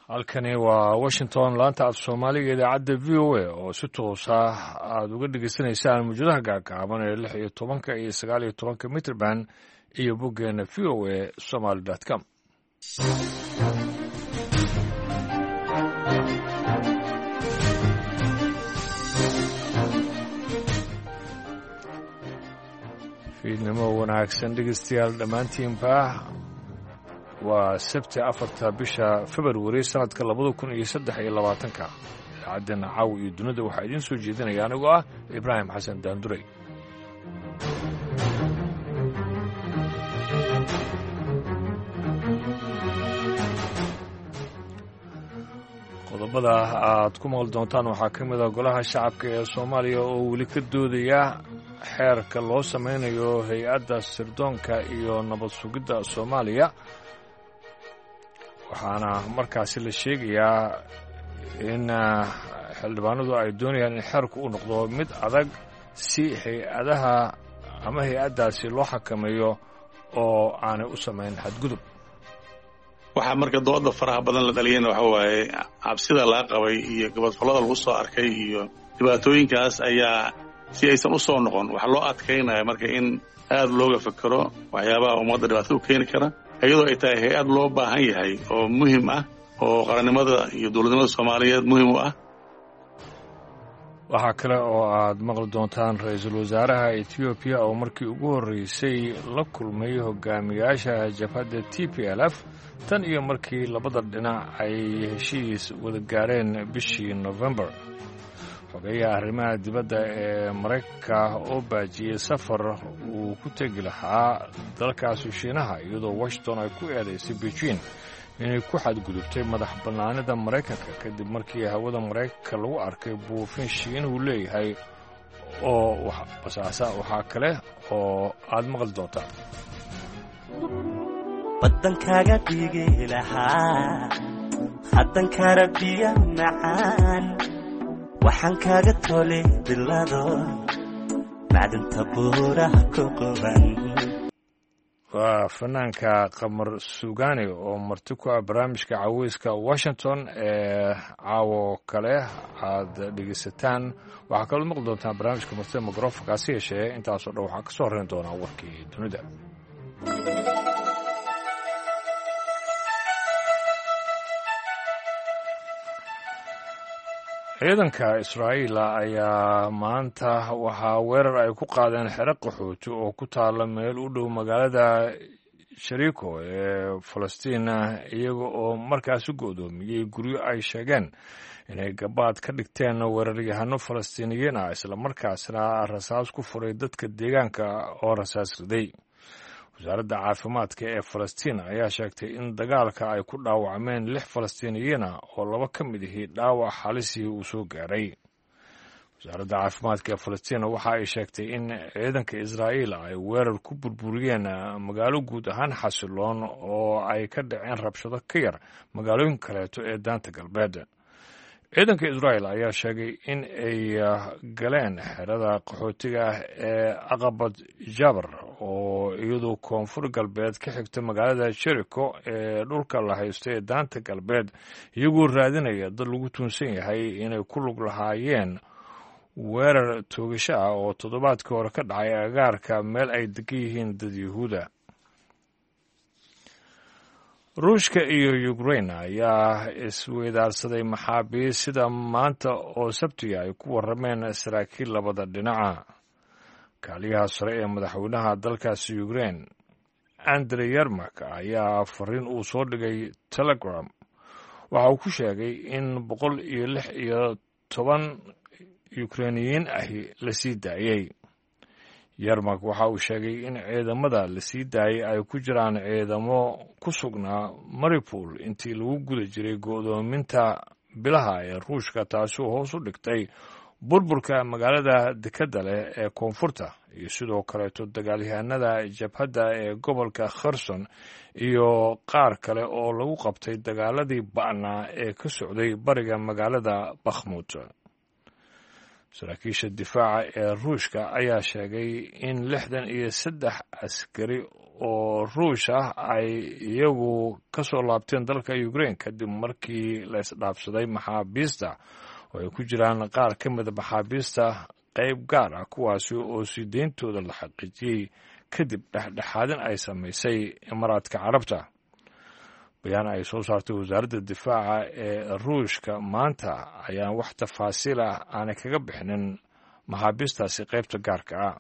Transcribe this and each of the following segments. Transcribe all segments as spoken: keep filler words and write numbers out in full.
halkani waa washington laanta af soomaaliga idaacadda v o a oo si toosa aada uga dhegaysanaysaan mawjadaha gaagaaban ee lix iyo tobanka iyo sagaal iyo tobanka mitrband iyo boggeena v o a somaly dot com fiidnimo wanaagsan dhegeystayaal dhammaantiinba waa sabti afarta bisha februari sanadka labada kun iyo saddex iyo labaatanka idaacaddeena caawa iyo dunida waxaa idiin soo jeedinaya anigoo ah ibraahim xasan daanduray qodobada aad ku maqli doontaan waxaa ka mid a golaha shacabka ee soomaaliya oo weli ka doodaya xeerka loo samaynayo hay-adda sirdoonka iyo nabad sugidda soomaaliya waxaana markaasi la sheegayaa in xildhibaanadu ay doonayaan in xeerku uu noqdo mid adag si hay-adaha ama hay-addaasi loo xakameeyo oo aanay u samayn xadgudub waxaa marka dooda faraha badan la dhaliyana waxa waaye cabsida laga qabay iyo gabadfallada lagu soo arkay iyo dhibaatooyinkaas ayaa si aysan u soo noqon waxaa loo adkaynaya marka in aad looga fekero waxyaabaha ummadda dhibaatada u keeni kara iyadoo ay tahay hay-ad loo baahan yahay oo muhim ah oo qarannimada iyo dowladnimada soomaaliyeed muhim u ah waxaa kale oo aad maqli doontaan ra-iisul wasaaraha etoobiya oo markii ugu horreysay la kulmay hogaamiyaasha jabhadda t p l f tan iyo markii labada dhinac ay heshiis wada gaareen bishii nofembar xogeeyaha arrimaha dibadda ee maraykanka oo baajiyey safar uu ku tegi lahaa dalkaasi shiinaha iyadoo washington ay ku eedaysay beijing inay ku xadgudubtay madax bannaanida maraykanka kadib markii hawada maraykanka lagu arkay buufin shiinuhu leeyahay oo basaasa waxaa kale oo aad maqli doontaan badankaaga dhigi lahaa haddankara biyo macaan waxaan kaaga tolay bilado macdanta buuraha ku quban waa fanaanka qamar sugaani oo marti ku ah barnaamijka caweyska washington ee caawo kale aad dhegeysataan waxaa kaloo maqli doontaan barnaamijka martida mikroofonka hase yeeshee intaasoo dhan waxaa ka soo horreyn doonaa warkii dunida ciidanka israa'iila ayaa maanta waxaa weerar ay ku qaadeen xero qaxooti oo ku taalla meel u dhow magaalada shariko ee falastiin iyaga oo markaasi go'doomiyey guryo ay sheegeen inay gabaad ka dhigteen weeraryahano falastiiniyiin ah islamarkaasna rasaas ku furay dadka deegaanka oo rasaas riday wasaaradda caafimaadka ee falastiin ayaa sheegtay in dagaalka ay ku dhaawacmeen lix falastiiniyiin ah oo laba ka mid ihii dhaawac halisii uu soo gaaray wasaaradda caafimaadka ee falastiin waxa ay sheegtay in ciidanka israa'iil ay weerar ku burburiyeen magaalo guud ahaan xasiloon oo ay ka dhaceen rabshado ka yar magaalooyin kaleeto ee daanta galbeed ciidanka israa'il ayaa sheegay in ay galeen xerada qaxootiga ah ee aqabad jabar oo iyadoo koonfur galbeed ka xigta magaalada jeriko ee dhulka la haysto ee daanta galbeed iyagoo raadinaya dad lagu tuunsan yahay inay ku lug lahaayeen weerar toogasho ah oo toddobaadkii hore ka dhacay agaarka meel ay degan yihiin dad yuhuuda ruushka iyo ukrain ayaa isweydaarsaday maxaabiis sida maanta oo sabtiga ay ku warrameen saraakiil labada dhinaca kaaliyaha sare ee madaxweynaha dalkaasi ukrain andre yermak ayaa fariin uu soo dhigay telegram waxa uu ku sheegay in boqol iyo lix iyo toban ukrainiyiin ahi la sii daayey yermak waxa uu sheegay in ciidamada la sii daayay ay ku jiraan ciidamo ku sugnaa maripol intii lagu guda jiray go'doominta bilaha ee ruushka taasi oo hoos u dhigtay burburka magaalada dekedda leh ee koonfurta iyo sidoo kaleeto dagaalyahanada jabhadda ee gobolka kherson iyo qaar kale oo lagu qabtay dagaaladii ba'naa ee ka socday bariga magaalada bakhmut saraakiisha difaaca ee ruushka ayaa sheegay in lixdan iyo saddex askari oo ruush ah ay iyagu ka soo laabteen dalka ukraine kadib markii la isdhaafsaday maxaabiista oo ay ku jiraan qaar ka mida maxaabiista qayb gaar ah kuwaasi oo sideyntooda la xaqiijiyey kadib dhexdhexaadin ay samaysay imaaraadka carabta. bayaan ay soo saartay wasaaradda difaaca ee ruushka maanta ayaan wax tafaasiil ah aanay kaga bixinin maxaabiistaasi qaybta gaarka ah.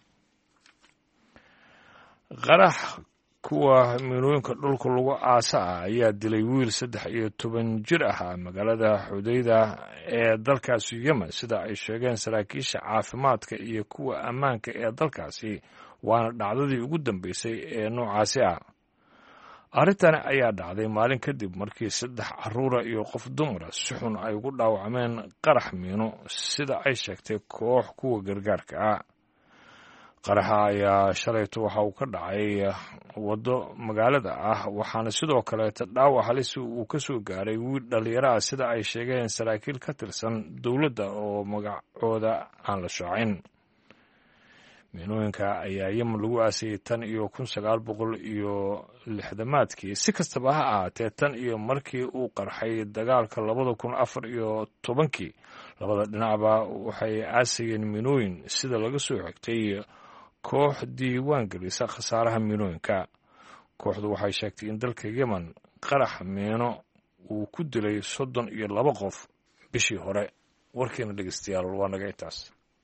qarax kuwa miinooyinka dhulka lagu aasa ah ayaa dilay wiil saddex iyo toban jir ahaa magaalada xudayda ee dalkaasi yemen sida ay sheegeen saraakiisha caafimaadka iyo kuwa ammaanka ee dalkaasi, waana dhacdadii ugu dambeysay ee noocaasi ah. arrintani ayaa dhacday maalin kadib markii saddex carruura iyo qof dumara si xun ay ugu dhaawacmeen qarax miino sida ay sheegtay koox kuwa gargaarka ah. qaraxa ayaa shalayto waxa uu ka dhacay waddo magaalada ah, waxaana sidoo kaleeta dhaawac halisi uu ka soo gaaray wiil dhallinyaro ah sida ay sheegeen saraakiil ka tirsan dowladda oo magacooda aan la shaacin. miinooyinka ayaa yemen lagu aasayey tan iyo kun sagaal boqol iyo lixdamaadkii. si kastaba ha ahaatee tan iyo markii uu qarxay dagaalka labada kun afar iyo tobankii labada dhinacba waxay aasayeen miinooyin sida laga soo xigtay koox diiwaan gelisa khasaaraha miinooyinka. kooxdu waxay sheegtay in dalka yemen qarax miino uu ku dilay soddon iyo laba qof bishii hore. warkeena dhegeystayaal waa naga intaas.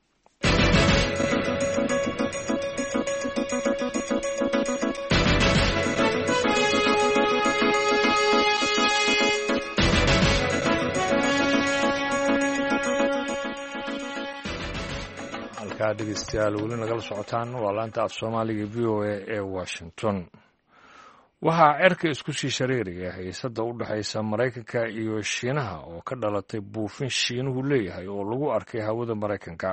halkaa dhegeystayaal weli nagala socotaan waa laanta af soomaaliga v o a ee washington. waxaa cerka isku sii shareeraya xiisadda u dhexaysa maraykanka iyo shiinaha oo ka dhalatay buufin shiinuhu leeyahay oo lagu arkay hawada maraykanka.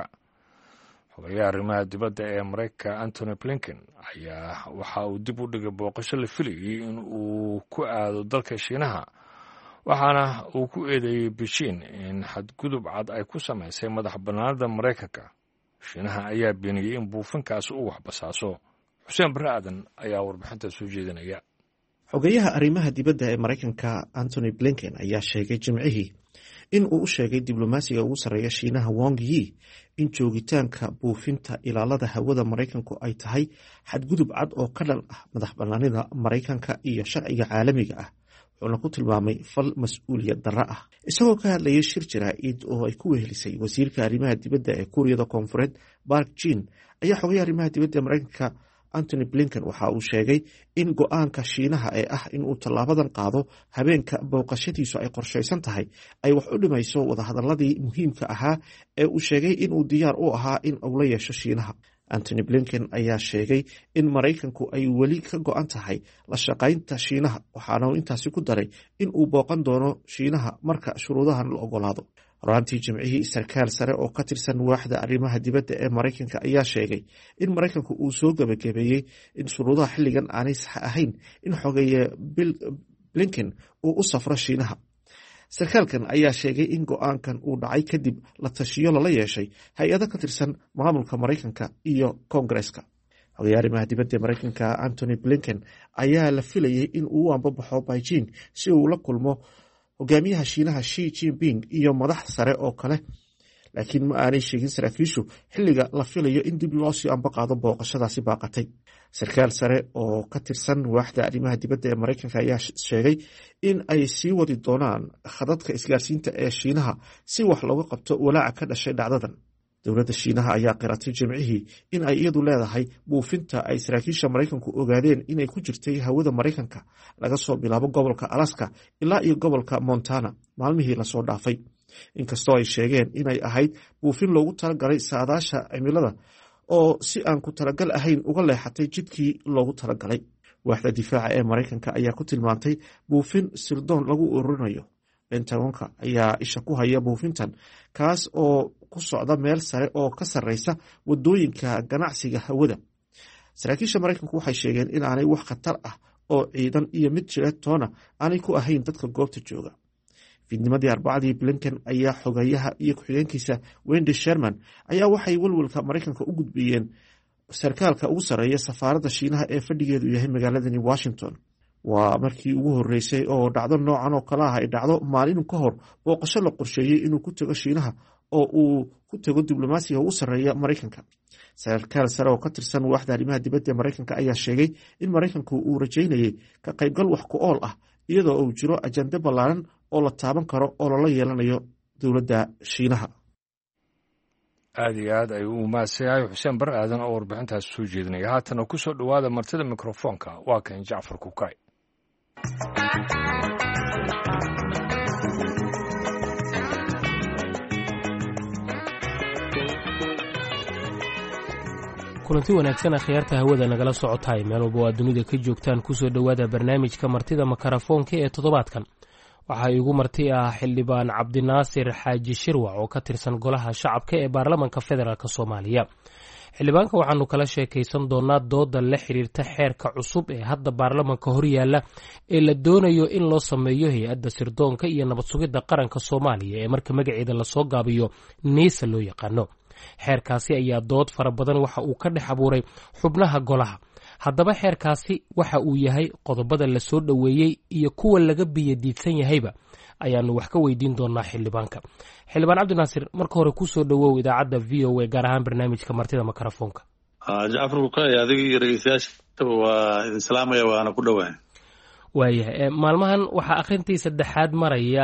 xogayaha arrimaha dibadda ee maraykanka antony blinken ayaa waxa uu dib u dhigay booqasho la filayey in uu ku aado dalka shiinaha, waxaana uu ku eedeeyey beijing in xadgudub cad ay ku samaysay madax bannaanida maraykanka. shiinaha ayaa beeniyey in buufinkaasi uu waxbasaaso. xuseen barre aadan ayaa warbixinta soo jeedinaya. xogeyaha arrimaha dibadda ee maraykanka antony blinken ayaa sheegay jimcihii in uu u sheegay diblomaasiga ugu sarreeya shiinaha wong yi in joogitaanka buufinta ilaalada hawada maraykanku ay tahay xadgudub cad oo ka dhan ah madax bannaanida maraykanka iyo sharciga caalamiga ah, wuxuuna ku tilmaamay fal mas-uuliyad darro ah. isagoo ka hadlayay shir jaraa'id oo ay ku wehelisay wasiirka arrimaha dibadda ee kuuriyada koonfureed bark jin ayaa xogayaha arrimaha dibadda ee maraykanka antony blinken waxa uu sheegay in go-aanka shiinaha ee ah in uu tallaabadan qaado habeenka booqashadiisu ay qorshaysan tahay ay wax u dhimayso wadahadaladii muhiimka ahaa ee uu sheegay inuu diyaar u ahaa in uu la yeesho shiinaha. antony blinken ayaa sheegay in maraykanku ay weli ka go-an tahay la shaqaynta shiinaha, waxaana uu intaasi ku daray in uu booqan doono shiinaha marka shuruudahan la ogolaado. horaantii jimcihii sarkaal sare oo ka tirsan waaxda arrimaha dibadda ee maraykanka ayaa sheegay in maraykanku uu soo gebagabeeyey in shuruudaha xilligan aanay sax ahayn in xogeeye blinken uu u safro shiinaha. sarkaalkan ayaa sheegay in go-aankan uu dhacay kadib la tashiyo lala yeeshay hay-ado ka tirsan maamulka maraykanka iyo koongareska. xogeeye arrimaha dibadda ee maraykanka antony blinken ayaa la filayey in uu u ambabaxo beijing si uu la kulmo hogaamiyaha shiinaha shi jinping iyo madax sare oo kale, laakiin ma aanay sheegin saraakiishu xilliga la filayo in dib loo sii ambaqaado booqashadaasi baaqatay. sarkaal sare oo ka tirsan waaxda arrimaha dibadda ee maraykanka ayaa sheegay in ay sii wadi doonaan khadadka isgaarsiinta ee shiinaha si wax looga qabto walaaca ka dhashay dhacdadan. dowladda shiinaha ayaa qiratay jimcihii in ay iyadu leedahay buufinta ay saraakiisha maraykanku ogaadeen inay ku jirtay hawada maraykanka laga soo bilaabo gobolka alaska ilaa iyo gobolka montana maalmihii lasoo dhaafay, inkastoo ay sheegeen inay ahayd buufin loogu talagalay saadaasha cimilada oo si aan ku talagal ahayn uga leexatay jidkii loogu talagalay. waaxda difaaca ee maraykanka ayaa ku tilmaantay buufin sirdoon lagu ururinayo. pentagonka ayaa isha ku haya buufintan, kaas oo ku socda meel sare oo ka sarreysa wadooyinka ganacsiga hawada. saraakiisha maraykanku waxay sheegeen in aanay wax khatar ah oo ciidan iyo mid jireed toona aanay ku ahayn dadka goobta jooga. fiidnimadii arbacadii blinken ayaa xogayaha iyo ku-xigeenkiisa wendy sherman ayaa waxay walwalka maraykanka u gudbiyeen sarkaalka ugu sarreeya safaaradda shiinaha ee fadhigeedu yahay magaaladani washington. waa markii ugu horeysay oo dhacdo noocan oo kale ah ay dhacdo maalin ka hor booqasho la qorsheeyey inuu ku tago shiinaha oo uu ku tago diblomaasiga ugu sarreeya maraykanka. sarkaal sare oo ka tirsan waaxda arrimaha dibadda ee maraykanka ayaa sheegay in maraykanku uu rajaynayay ka qaybgal wax ku ool ah iyadoo uu jiro ajande ballaaran oo la taaban karo oo lala yeelanayo dowladda shiinaha. aada iyo aad ayuu u mahadsanyahay xuseen bar aadan oo warbixintaas soo jeedinaya. haatana ku soo dhowaada martida mikrofoonka waa kan jacfar kukay. kulanti wanaagsan akhyaarta hawada nagala socotaay meel walba waa dunida ka joogtaan kusoo dhowaada barnaamijka martida makarafoonka ee toddobaadkan. waxaa iigu marti ah xildhibaan cabdinaasir xaaji shirwac oo ka tirsan golaha shacabka ee baarlamanka federaalk soomaaliya. xildhibaanka waxaanu kala sheekaysan doonaa dooda la xiriirta xeerka cusub ee hadda baarlamanka horyaala ee la doonayo in loo sameeyo hay-adda sirdoonka iyo nabad sugidda qaranka soomaaliya ee marka magaceeda lasoo gaabiyo niisa loo yaqaano. xeerkaasi ayaa dood fara badan waxa uu ka dhex abuuray xubnaha golaha. haddaba xeerkaasi waxa uu yahay qodobada la soo dhoweeyey iyo kuwa laga biyadiidsan yahayba ayaanu wax ka weydiin doonaa xildhibaanka. xildhibaan cabdinaasir, marka hore kusoo dhowow idaacadda v o a gaar ahaan barnaamijka martida makarafoonka. jacfar kukay adiga iyo dhegeystayaashaba waa idin salaamaya waana ku dhowaa. waayahay maalmahan waxaa akhrintii saddexaad maraya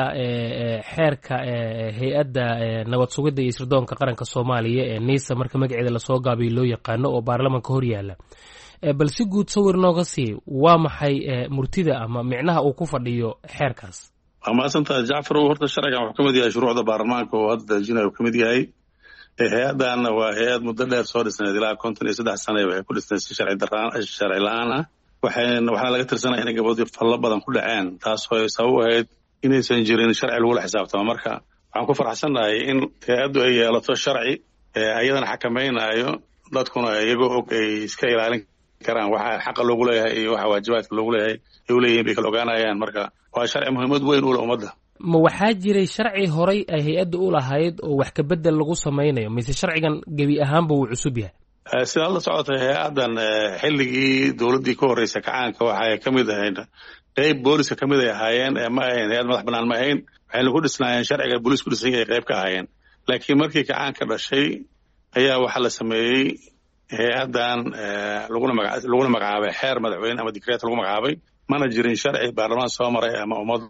xeerka hay-adda nabad sugidda iyo sirdoonka qaranka soomaaliya ee niisa marka magaceeda lasoo gaabiyo loo yaqaano oo baarlamanka horyaala. bal si guud sawir nooga sii waa maxay murtida ama micnaha uu ku fadhiyo xeerkaas? waa mahadsantaha jacfar. horta sharcigan wuxuu ka mid yahay shuruucda baarlamaanka oo hadda dejinaya uu ka mid yahay. hay-addaana waa hay-ad muddo dheer soo dhisnayd ilaa konton iyo saddex sana waxay ku dhisnayd si sharci daraan sharci la-aan ah. waxayna waxaana laga tirsanaya inay gabadhii fallo badan ku dhaceen taasoo ay sabab u ahayd inaysan jirin sharci lagula xisaabtamo. marka waxaan ku faraxsannahay in hay-addu ay yeelato sharci ayadana xakamaynayo dadkuna iyagoo og ay iska ilaalin karaan waxa xaqa loogu leeyahay iyo waxa waajibaadka loogu leeyahay ay u leeyihiin bay kala ogaanayaan. marka waa sharci muhiimad weyn u leh ummadda. ma waxaa jiray sharci horay ay hay-adda u lahayd oo wax ka bedel lagu samaynayo mise sharcigan gebi ahaanba wuu cusub yahay? sidaad la socotay hay-addan xilligii dowladdii ka horreysay kacaanka waxay ka mid ahayd qeyb booliska ka mid ay ahaayeen ma ahayn hay-ad madax bannaan ma ahayn. waxayna ku dhisnaayeen sharciga booliis ku dhisan yahay qeyb ka ahaayeen. laakiin markii kacaanka dhashay ayaa waxaa la sameeyey hay-addan laguna maga laguna magacaabay xeer madaxweyne ama dikreet lagu magacaabay. mana jirin sharci baarlamaan soo maray ama ummadda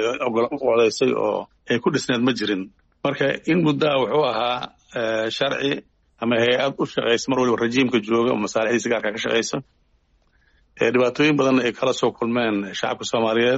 odaysay oo ay ku dhisneed ma jirin. marka in muddaa wuxuu ahaa sharci ama hay-ad u shaqaysa mar waliba rajiimka jooga oo masaalixdiisa gaarka ka shaqaysa. dhibaatooyin badan ay kala soo kulmeen shacabka soomaaliyeed.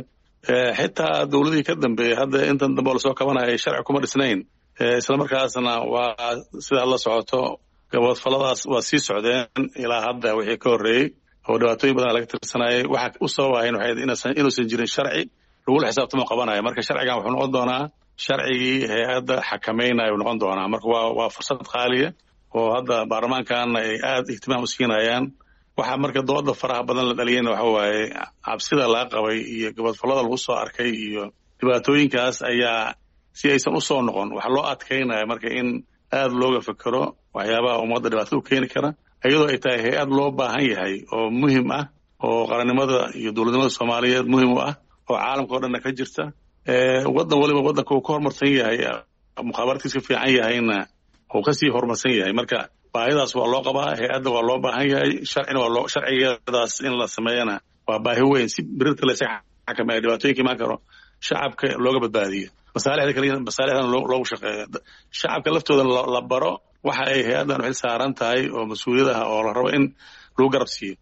xitaa dowladihii ka dambeeyey hadda intan dambe oo lasoo kabanaya sharci kuma dhisnayn. islamarkaasna waa sidaad la socoto gabadfalladaas waa sii socdeen ilaa hadda wixii ka horreeyey oo dhibaatooyin badan laga tirsanayay. waxa u sababahayn waxay inuusan jirin sharci lagula xisaabtamo qabanaya. marka sharcigan wuxuu noqon doonaa sharcigii hay-adda xakamaynayo noqon doonaa. marka waa waa fursad qaaliya oo hadda baarlamaankaana ay aada ihtimaam u siinayaan. waxaa marka dooda faraha badan la dhaliyeyna waxa waaye cabsida laga qabay iyo gabadfallada lagu soo arkay iyo dhibaatooyinkaas ayaa si aysan u soo noqon waxa loo adkaynaya marka in aada looga fekero waxyaabaha ummadda dhibaatada u keeni kara iyadoo ay tahay hay-ad loo baahan yahay oo muhim ah oo qarannimada iyo dowladnimada soomaaliyeed muhim u ah oo caalamka o dhanna ka jirta. waddan waliba waddanka uu ka horumarsan yahay mukhaabaraadkiiska fiican yahayna uu kasii horumarsan yahay. marka baahidaas waa loo qabaa. hay-adda waa loo baahan yahay. sharcina waa loo sharcigeedaas in la sameeyana waa baahi weyn si birirta laysa xakameeya dhibaatooyinka imaan karo shacabka looga badbaadiyo masaalixda kaliya masaalixdan loogu shaqeeyo shacabka laftooda la baro waxa ay hay-addan xil saaran tahay oo mas-uuliyad ah oo la rabo in lagu garab siiyo.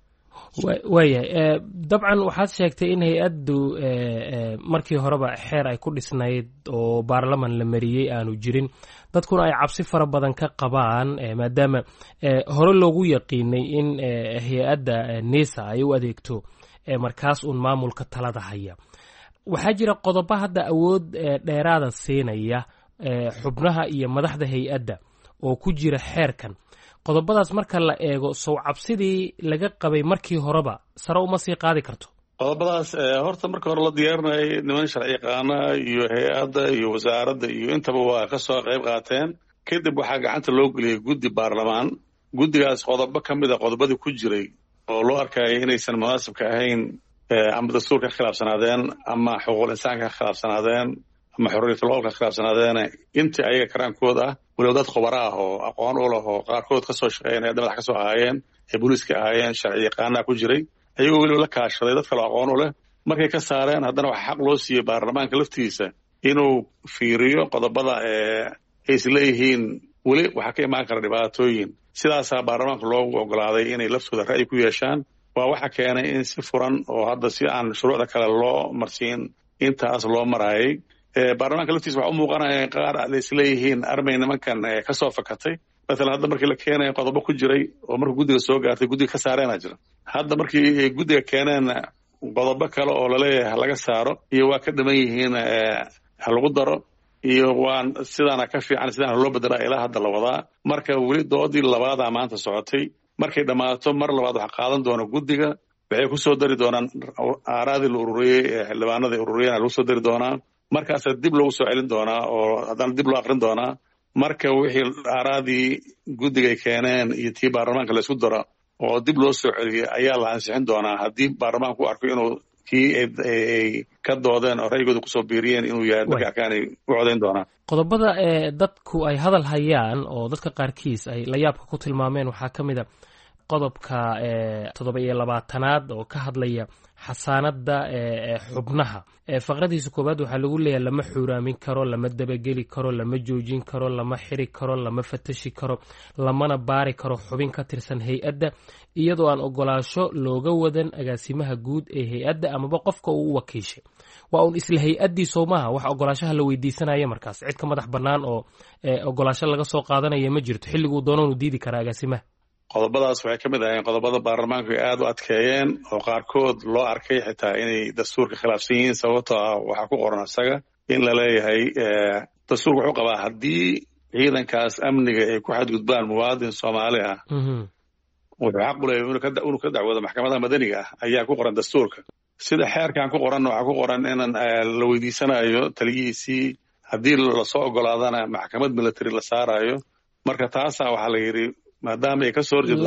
waayahay dabcan waxaad sheegtay in hay-addu markii horeba xeer ay ku dhisnayd oo baarlaman la mariyey aanu jirin dadkuna ay cabsi fara badan ka qabaan maadaama hore loogu yaqiinay in hay-adda nisa ay u adeegto markaas uun maamulka talada haya. waxaa jira qodobo hadda awood dheeraada siinaya xubnaha iyo madaxda hay-adda oo ku jira xeerkan. qodobadaas marka la eego sow cabsidii laga qabay markii horeba sare uma sii qaadi karto? qodobadaas horta marka hore la diyaarinayay niman sharci yaqaana iyo hay-adda iyo wasaaradda iyo intaba waa ka soo qayb qaateen. kadib waxaa gacanta loo geliyey guddi baarlamaan. guddigaas qodobo ka mid a qodobadii ku jiray oo loo arkayay inaysan munaasibka ahayn, ama dastuurka ka khilaafsanaadeen, ama xuquuqul insaanka ka khilaafsanaadeen, ama xorriyatul qowlka ka khilaafsanaadeen, intii ayaga karaankood ah waliba dad khubara ah oo aqoon u leh oo qaarkood ka soo shaqeeyeen ee madax ka soo ahaayeen, ee booliiska ahaayeen, sharci yaqaanaa ku jiray, ayagoo weliba la kaashaday dad kaloo aqoon u leh. markay ka saareen haddana waxaa xaq loo siiyey baarlamaanka laftiisa inuu fiiriyo qodobada ee ay isleeyihiin weli waxaa ka imaan kara dhibaatooyin. sidaasaa baarlamaanka loogu ogolaaday inay laftooda ra'yi ku yeeshaan. waa waxa keenay in si furan oo hadda si aan shuruucda kale loo marsiin intaas loo maraayay. baarlamaanka laftiisa waxa u muuqanaya qaar ay isleeyihiin armay nimankan ka soo fakatay. maalan hadda markii la keenay qodobo ku jiray oo markii guddiga soo gaartay guddiga ka saareenaa jira. hadda markii guddiga keeneen qodobo kale oo laleeyahay ha laga saaro iyo waa ka dhiman yihiin ha lagu daro iyo waan sidaana ka fiican sidaana loo bedelaa ilaa hadda la wadaa. marka weli doodii labaadaa maanta socotay. markay dhammaato mar labaad waxa qaadan doona guddiga, waxay ku soo dari doonaan aaraadii la ururiyey ee xildhibaanada ururiyeen lagu soo dari doonaa. markaasaa dib loogu soo celin doonaa oo haddana dib loo akrin doonaa. marka wixii aaraadii guddigay keeneen iyo tii baarlamaanka laysku daro oo dib loo soo celiyey ayaa la ansixin doonaa haddii baarlamaanku u arko inuu kii ay ka doodeen oo ra'yigooda kusoo biiriyeen inuu yahay marka akaanay u codayn doonaa. qodobada ee dadku ay hadal hayaan oo dadka qaarkiis ay la yaabka ku tilmaameen waxaa ka mid a qodobka toddoba iyo labaatanaad oo ka hadlaya xasaanada xubnaha. faqradiisa koowaad waxaa lagu leeyahay lama xuuraamin karo, lama dabageli karo, lama joojin karo, lama xiri karo, lama fatashi karo, lamana baari karo xubin ka tirsan hay-adda iyadoo aan ogolaasho looga wadan agaasimaha guud ee hay-adda amaba qofka uu u wakiishay. waa uun isla hay-addii soomaha wax ogolaashaha la weydiisanaya. markaas cid ka madax bannaan oo ogolaasho laga soo qaadanaya ma jirto. xilliguu doonoonu diidi karaa agaasimaha. qodobadaas waxay ka mid ahayeen qodobada baarlamaanku ay aada u adkeeyeen oo qaarkood loo arkay xitaa inay dastuurka khilaafsan yihiin. sababtoo ah waxaa ku qoran isaga in la leeyahay dastuurka wuxuu qabaa haddii ciidankaas amniga ay ku xadgudbaan muwaadin soomaali ah wuxuu xaq u leeyahay inuu ka dacwoodo maxkamadaha madaniga ah ayaa ku qoran dastuurka. sida xeerkan ku qoran waxaa ku qoran in la weydiisanayo taliyihiisii haddii lasoo ogolaadana maxkamad military la saarayo. marka taasaa waxaa la yidhi maadaama ay ka soo horjeedo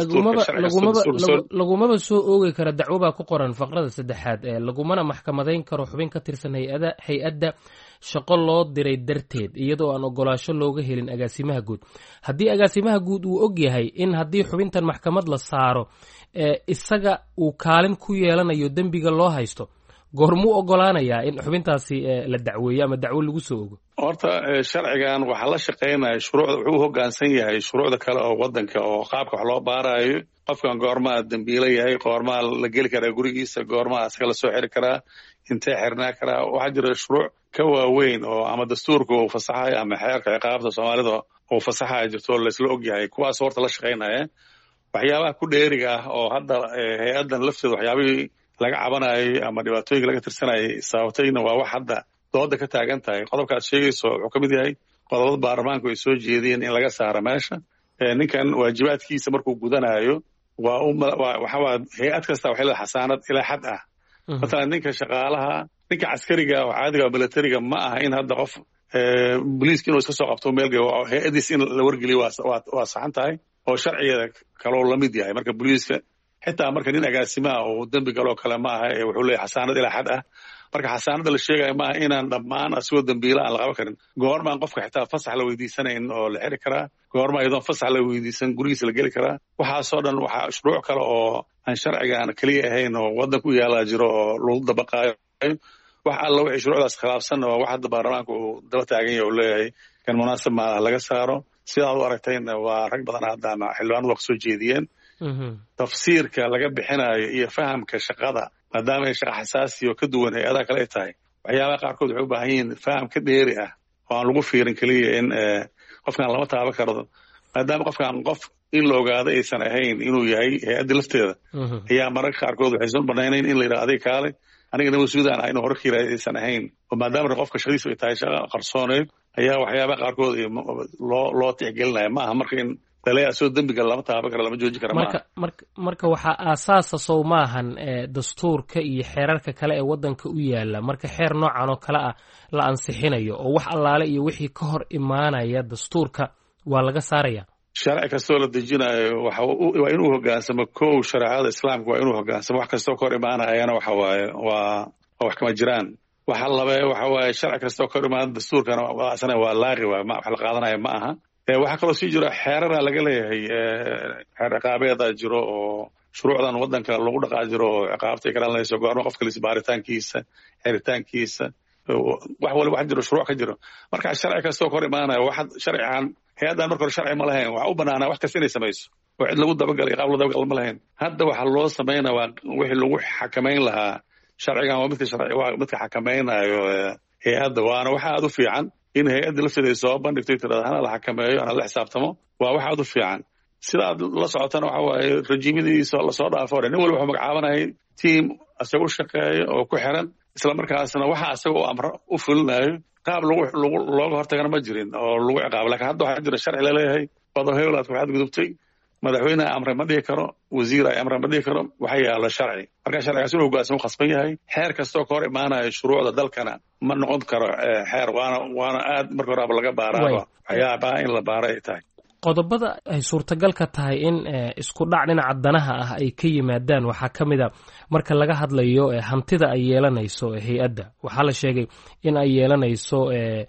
lagumaba soo oogi kara dacwo baa ku qoran faqrada saddexaad ee lagumana maxkamadayn karo xubin ka tirsan hay-ada hay-adda shaqo loo diray darteed iyadoo aan ogolaasho looga helin agaasimaha guud. haddii agaasimaha guud uu og yahay in haddii xubintan maxkamad la saaro isaga uu kaalin ku yeelanayo dembiga loo haysto, goormuu ogolaanayaa in xubintaasi la dacweeyo ama dacwo lagu soo ogo? horta sharcigan waxaa la shaqaynaya shuruucda wuxuu hoggaansan yahay shuruucda kale oo waddanka oo qaabka wax loo baarayo. qofkan goormaa dembiilo yahay, goormaa la geli karaa gurigiisa, goormaa asaga lasoo xiri karaa, intee xirnaa karaa. waxaa jira shuruuc ka waaweyn oo ama dastuurka uu fasaxayo ama xeerka ciqaabta soomaalida uu fasaxayo jirto laysla og yahay. kuwaas horta la shaqaynaya. waxyaabaha ku dheeriga ah oo hadda hay-addan lafteeda waxyaabihii laga cabanayay ama dhibaatooyinka laga tirsanayay sababtayna waa wax hadda dooda ka taagan tahay. qodobkaad sheegayso wuxuu ka mid yahay qodobada baarlamaanku ay soo jeediyeen in laga saaro meesha. ninkan waajibaadkiisa markuu gudanayo waa waxawaa hay-ad kasta waxay leedahay xasaanad ilaa xad ah. matalan ninka shaqaalaha, ninka caskariga oo caadiga militariga ma aha in hadda qof boliiska inuu iska soo qabto meelga hay-addiis in la wargeliyo waa saxan tahay oo sharcigeeda kaloo lamid yahay. marka boliiska xitaa marka nin agaasimaha oo dembi galoo kale ma aha wuxuu leeyahay xasaanad ilaa xad ah. marka xasaanada la sheegaya maaha inaan dhammaan asigoo dembiila aan la qaban karin. goormaan qofka xitaa fasax la weydiisanayn oo la xiri karaa, goormaa iyadoon fasax la weydiisan gurigiisa la geli karaa. waxaasoo dhan waxaa shuruuc kale oo aan sharcigaan keliya ahayn oo waddanka u yaalaa jiro oo lagu dabaqaayo. wax alla wixii shuruucdaas khilaafsan oo wax hadda baarlamaanka uu daba taagan yahay uu leeyahay kan munaasib maaha laga saaro. sidaad u aragtayna waa rag badan hadda ama xildhibaanadu waa kasoo jeediyeen. tafsiirka laga bixinayo iyo fahamka shaqada maadaama ay shaqa xasaasi oo ka duwan hay-adaha kale ay tahay, waxyaabaha qaarkood waxay u baahan yihiin faham ka dheeri ah oo aan lagu fiirin keliya in qofkaan lama taaban karo maadaama qofkaan qof in la ogaado aysan ahayn inuu yahay hay-adda lafteeda. ayaa mararka qaarkood waxaysan u banaynayn in la yidhaha adig kaale anigana mas-uudaan ah inuu hore ka yiraahdo aysan ahayn. oo maadaama qofka shaqadiisu ay tahay shaqa qarsooneed ayaa waxyaabaha qaarkood loo loo tixgelinaya. ma aha marka in laleeyahay asoo dembiga lama taaban karo lama joojin kara marka marka marka waxaa aasaasa sow maahan dastuurka iyo xeerarka kale ee waddanka u yaala marka xeer noocan oo kale ah la ansixinayo oo wax allaale iyo wixii ka hor imaanaya dastuurka waa laga saaraya sharci kastoo la dejinayo waa inuu hoggaansamo kow shareecada islaamka waa inuu hoggaansamo wax kastoo ka hor imaanayana waxa waaye waa wax kama jiraan waxa labe waxa waaye sharci kastoo ka hor imaana dastuurkana asana waa laaqi waay wax la qaadanaya ma aha waxaa kaloo sii jiro xeerara laga leeyahay xeer ciqaabeeda jiro oo shuruucdan waddanka lagu dhaqaa jiro oo ciqaabtay ka dhalanayso goorma qofka lis baaritaankiisa xiritaankiisa wax waliba wax jiro shuruuc ka jiro marka sharci kastoo ka hor imaanaya waxaad sharcigan hay-addan marka hore sharci ma lahayn waxa u banaanaa wax kasta inay samayso oo cid lagu dabagalay qaab la dabagal ma lahayn hadda waxaa loo samaynaa waa wixii lagu xakamayn lahaa sharcigan waa midka sharci waa midka xakamaynayo hay-adda waana waxa aad u fiican in hay-adda lafteeda ay soo bandhigtay tirada hana la xakameeyo hana la xisaabtamo waa wax aad u fiican sidaad la socotana waxa waaye rajiimadiisa lasoo dhaafo hore nin walba wuxuu magacaabanayay tiam isaga u shaqeeya oo ku xiran isla markaasna waxa isaga u amro u fulinayo qaab lagu lagu looga hortagana ma jirin oo lagu ciqaabo laakiin hadda waxaa jira sharci laleeyahay wado hewlaad waxaad gudubtay madaxweyne amre ma dhihi karo wasiir ay amre ma dhihi karo waxa yaala sharci marka sharcigaas inuu hoggaansamo khasban yahay xeer kastoo ka hor imaanayo shuruucda dalkana ma noqon karo xeer waana waana aad marka horeba laga baaraaba waxyaabaha in la baaro ay tahay qodobada ay suurtagal ka tahay in isku dhac dhinaca danaha ah ay ka yimaadaan waxaa ka mid a marka laga hadlayo hantida ay yeelanayso hay-adda waxaa la sheegay in ay yeelanayso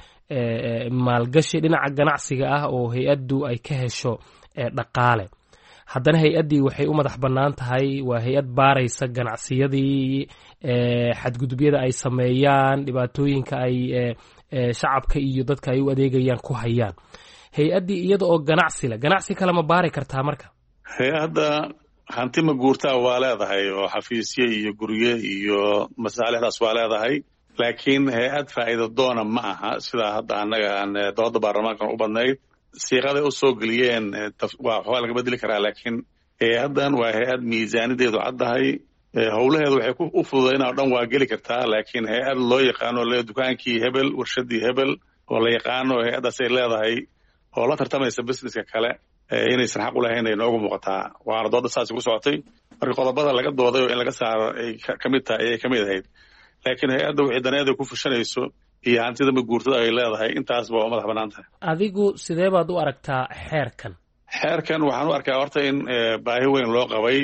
maalgashi dhinaca ganacsiga ah oo hay-addu ay ka hesho dhaqaale haddana hay-addii waxay u madax bannaan tahay waa hay-ad baaraysa ganacsiyadii xadgudubyada ay sameeyaan dhibaatooyinka ay shacabka iyo dadka ay u adeegayaan ku hayaan hay-addii iyada oo ganacsi leh ganacsi kale ma baari kartaa marka hay-adda hanti ma guurtaa waa leedahay oo xafiisye iyo gurye iyo masaalixdaas waa leedahay laakiin hay-ad faa'iido doona ma aha sidaa hadda annaga aan dooda baarlamaankan u badnayd siiqaday u soo geliyeen waxbaa laga bedeli karaa laakiin hay-addan waa hay-ad miisaanideedu caddahay howlaheedu waxay u fududaynaa o dhan waa geli kartaa laakiin hay-ad loo yaqaano le dukaankii hebel warshadii hebel oo la yaqaano hay-addaas ay leedahay oo la tartamaysa businesska kale inaysan xaq u lahayn ay noogu muuqataa waana dooda saasi ku socotay marka qodobada laga dooday oo in laga saaro ay ka mid tahay ayay ka mid ahayd laakiin hay-adda wixii daneeda ku fushanayso iyo hantida ma guurtada ay leedahay intaasba waa madax bannaan tahay adigu sidee baad u aragtaa xeerkan xeerkan waxaan u arkaa horta in baahi weyn loo qabay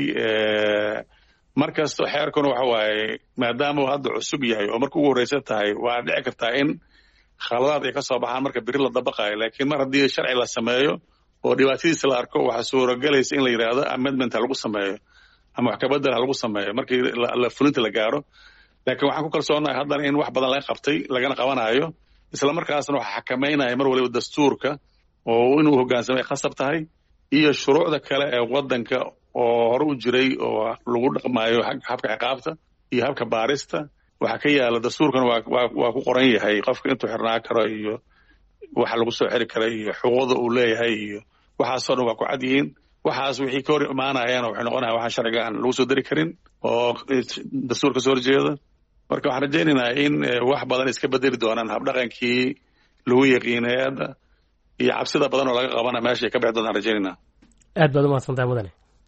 mar kasto xeerkuna waxa waaye maadaama uu hadda cusub yahay oo marka ugu horreysa tahay waa dhici kartaa in khaladaad ay ka soo baxaan marka beri la dabaqayo laakiin mar haddii sharci la sameeyo oo dhibaatadiisa la arko waxaa suurogelaysa in la yidhaahdo amendment ha lagu sameeyo ama wax kabedel ha lagu sameeyo markii la fulinta la gaaro laakiin waxaan ku kalsoonahay haddana in wax badan laga qabtay lagana qabanayo isla markaasna waxa xakamaynaya mar waliba dastuurka oo inuu hoggaansamay khasab tahay iyo shuruucda kale ee waddanka oo hore u jiray oo lagu dhaqmaayo habka ciqaabta iyo habka baarista waxaa ka yaala dastuurkan waa waa ku qoran yahay qofka intuu xirnaa karo iyo waxa lagu soo xiri kara iyo xuquuqda uu leeyahay iyo waxaasoo dhan waa ku cad yihiin waxaas wixii ka hor imaanayana waxay noqonayaa waxaan sharciga aan lagu soo dari karin oo dastuurka soo horjeeda marka waxaan rajaynaynaa in wax badan iska bedeli doonaan habdhaqankii lagu yaqiin hay-adda iyo cabsida badan oo laga qabana meesha ay ka bixi doontaan rajaynaynaa aad baad umahadsantahay mudane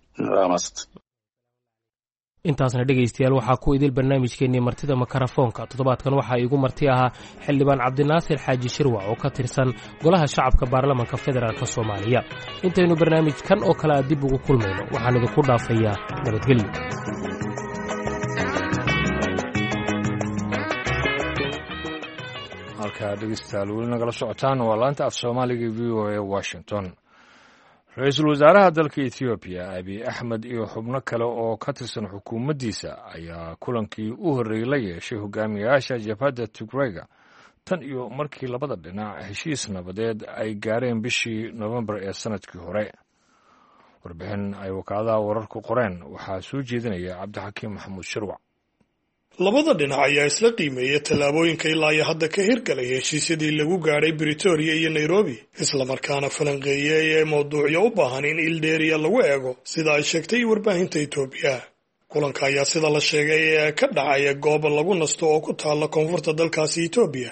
intaasna dhegaystayaal waxaa ku idil barnaamijkeennii martida makarafoonka toddobaadkan waxaa iigu marti ahaa xildhibaan cabdinaasir xaaji shirwac oo ka tirsan golaha shacabka baarlamanka federaalk soomaaliya intaynu barnaamijkan oo kale a dib ugu kulmayno waxaan idinku dhaafayaa nabadgelyo halkaa dhegeystayaal weli nagala socotaan waa laanta af soomaaliga v o a washington ra-iisul wasaaraha dalka ethoobiya abiy axmed iyo xubno kale oo ka tirsan xukuumaddiisa ayaa kulankii u horreeyey la yeeshay hogaamiyayaasha jabhadda tigreyga tan iyo markii labada dhinac heshiis nabadeed ay gaareen bishii nofembar ee sannadkii hore warbixin ay wakaaladaha wararku qoreen waxaa soo jeedinaya cabdixakiim maxamuud shirwac labada dhinac ayaa isla qiimeeyay tallaabooyinka ilaa iyo hadda ka hirgalay heshiisyadii lagu gaadhay britoria iyo nairobi islamarkaana falanqeeyey ee mawduucyo u baahan in ildheeriya lagu eego sida ay sheegtay warbaahinta etoobiya kulanka ayaa sida la sheegay ee ka dhacaya goob lagu nasto oo ku taalla koonfurta dalkaasi etoobiya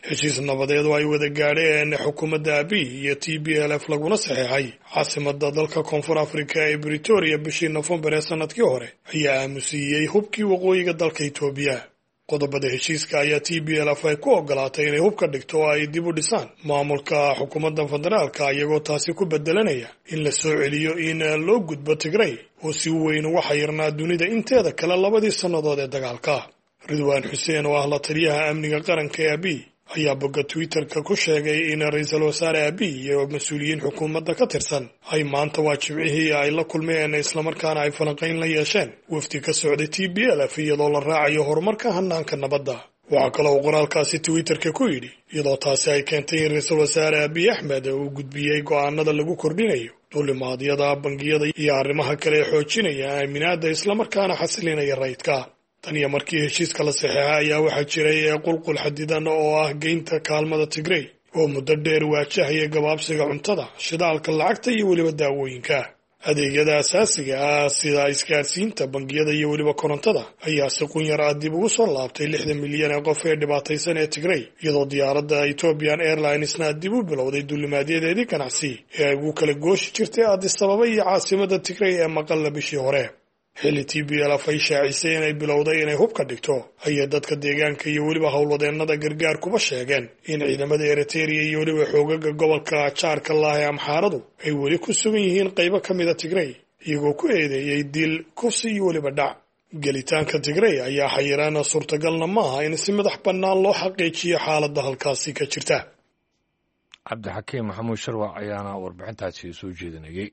heshiis nabadeed oo ay wada gaadheen xukuumadda abiy iyo t b l f laguna saxeexay caasimada dalka koonfur afrika ee britoria bishii nofembar ee sanadkii hore ayaa aamusiiyey hubkii waqooyiga dalka etoobiya. qodobada heshiiska ayaa t b l f ay ku ogolaatay inay hub ka dhigto oo ay dib u dhisaan maamulka xukuumadda federaalka, iyagoo taasi ku bedelanaya in la soo celiyo in loo gudbo Tigray oo si weyn uga xayirnaa dunida inteeda kale labadii sannadood ee dagaalka. Ridwaan Xuseen oo ah la taliyaha amniga qaranka ee abiy ayaa bogga Twitter-ka ku sheegay in ra'iisul wasaare abiy iyo mas-uuliyiin xukuumadda ka tirsan ay maanta waa jimcihii ay la kulmeen islamarkaana ay falanqayn la yeesheen wafdi ka socday t b l f iyadoo la raacayo horumarka hanaanka nabadda. waxaa kaloo uu qoraalkaasi Twitter-ka ku yidhi iyadoo taasi ay keentay in ra'iisul wasaare abiy axmed uu gudbiyey go'aanada lagu kordhinayo duulimaadyada, bangiyada iyo arrimaha kale ee xoojinaya aaminaadda islamarkaana xasilinaya rayidka. tan iyo markii heshiiska la saxeexay ayaa waxaa jiray qulqul xadidan oo ah geynta kaalmada Tigray oo muddo dheer waajahaya gabaabsiga cuntada, shidaalka, lacagta iyo weliba daawooyinka. adeegyada asaasiga ah sida isgaarsiinta, bangiyada iyo weliba korontada ayaa si qunyar ah dib ugu soo laabtay lixdan milyan ee qof ee dhibaataysan ee Tigray, iyadoo diyaaradda Ethiopian Airlinesna dib u bilowday duulimaadyadeedii ganacsi ee ay ugu kala gooshi jirtay Addis Ababa iyo caasimada Tigray ee Maqalla bishii hore. xilli t b l f ay shaacisay inay bilowday inay hub ka dhigto ayay dadka deegaanka iyo weliba howlwadeennada gargaar kuba sheegeen in ciidamada Eritrea iyo weliba xoogaga gobolka jaarka lah ee Amxaaradu ay weli ku sugan yihiin qaybo ka mida Tigray, iyagoo ku eedeeyay dil, kufsi iyo weliba dhac. gelitaanka Tigray ayaa xayiraana suurtagalna maaha in si madax bannaan loo xaqiijiyo xaaladda halkaasi ka jirta. cabdixakiim maxamuud sharwac ayaana warbixintaasi soo jeedinayay.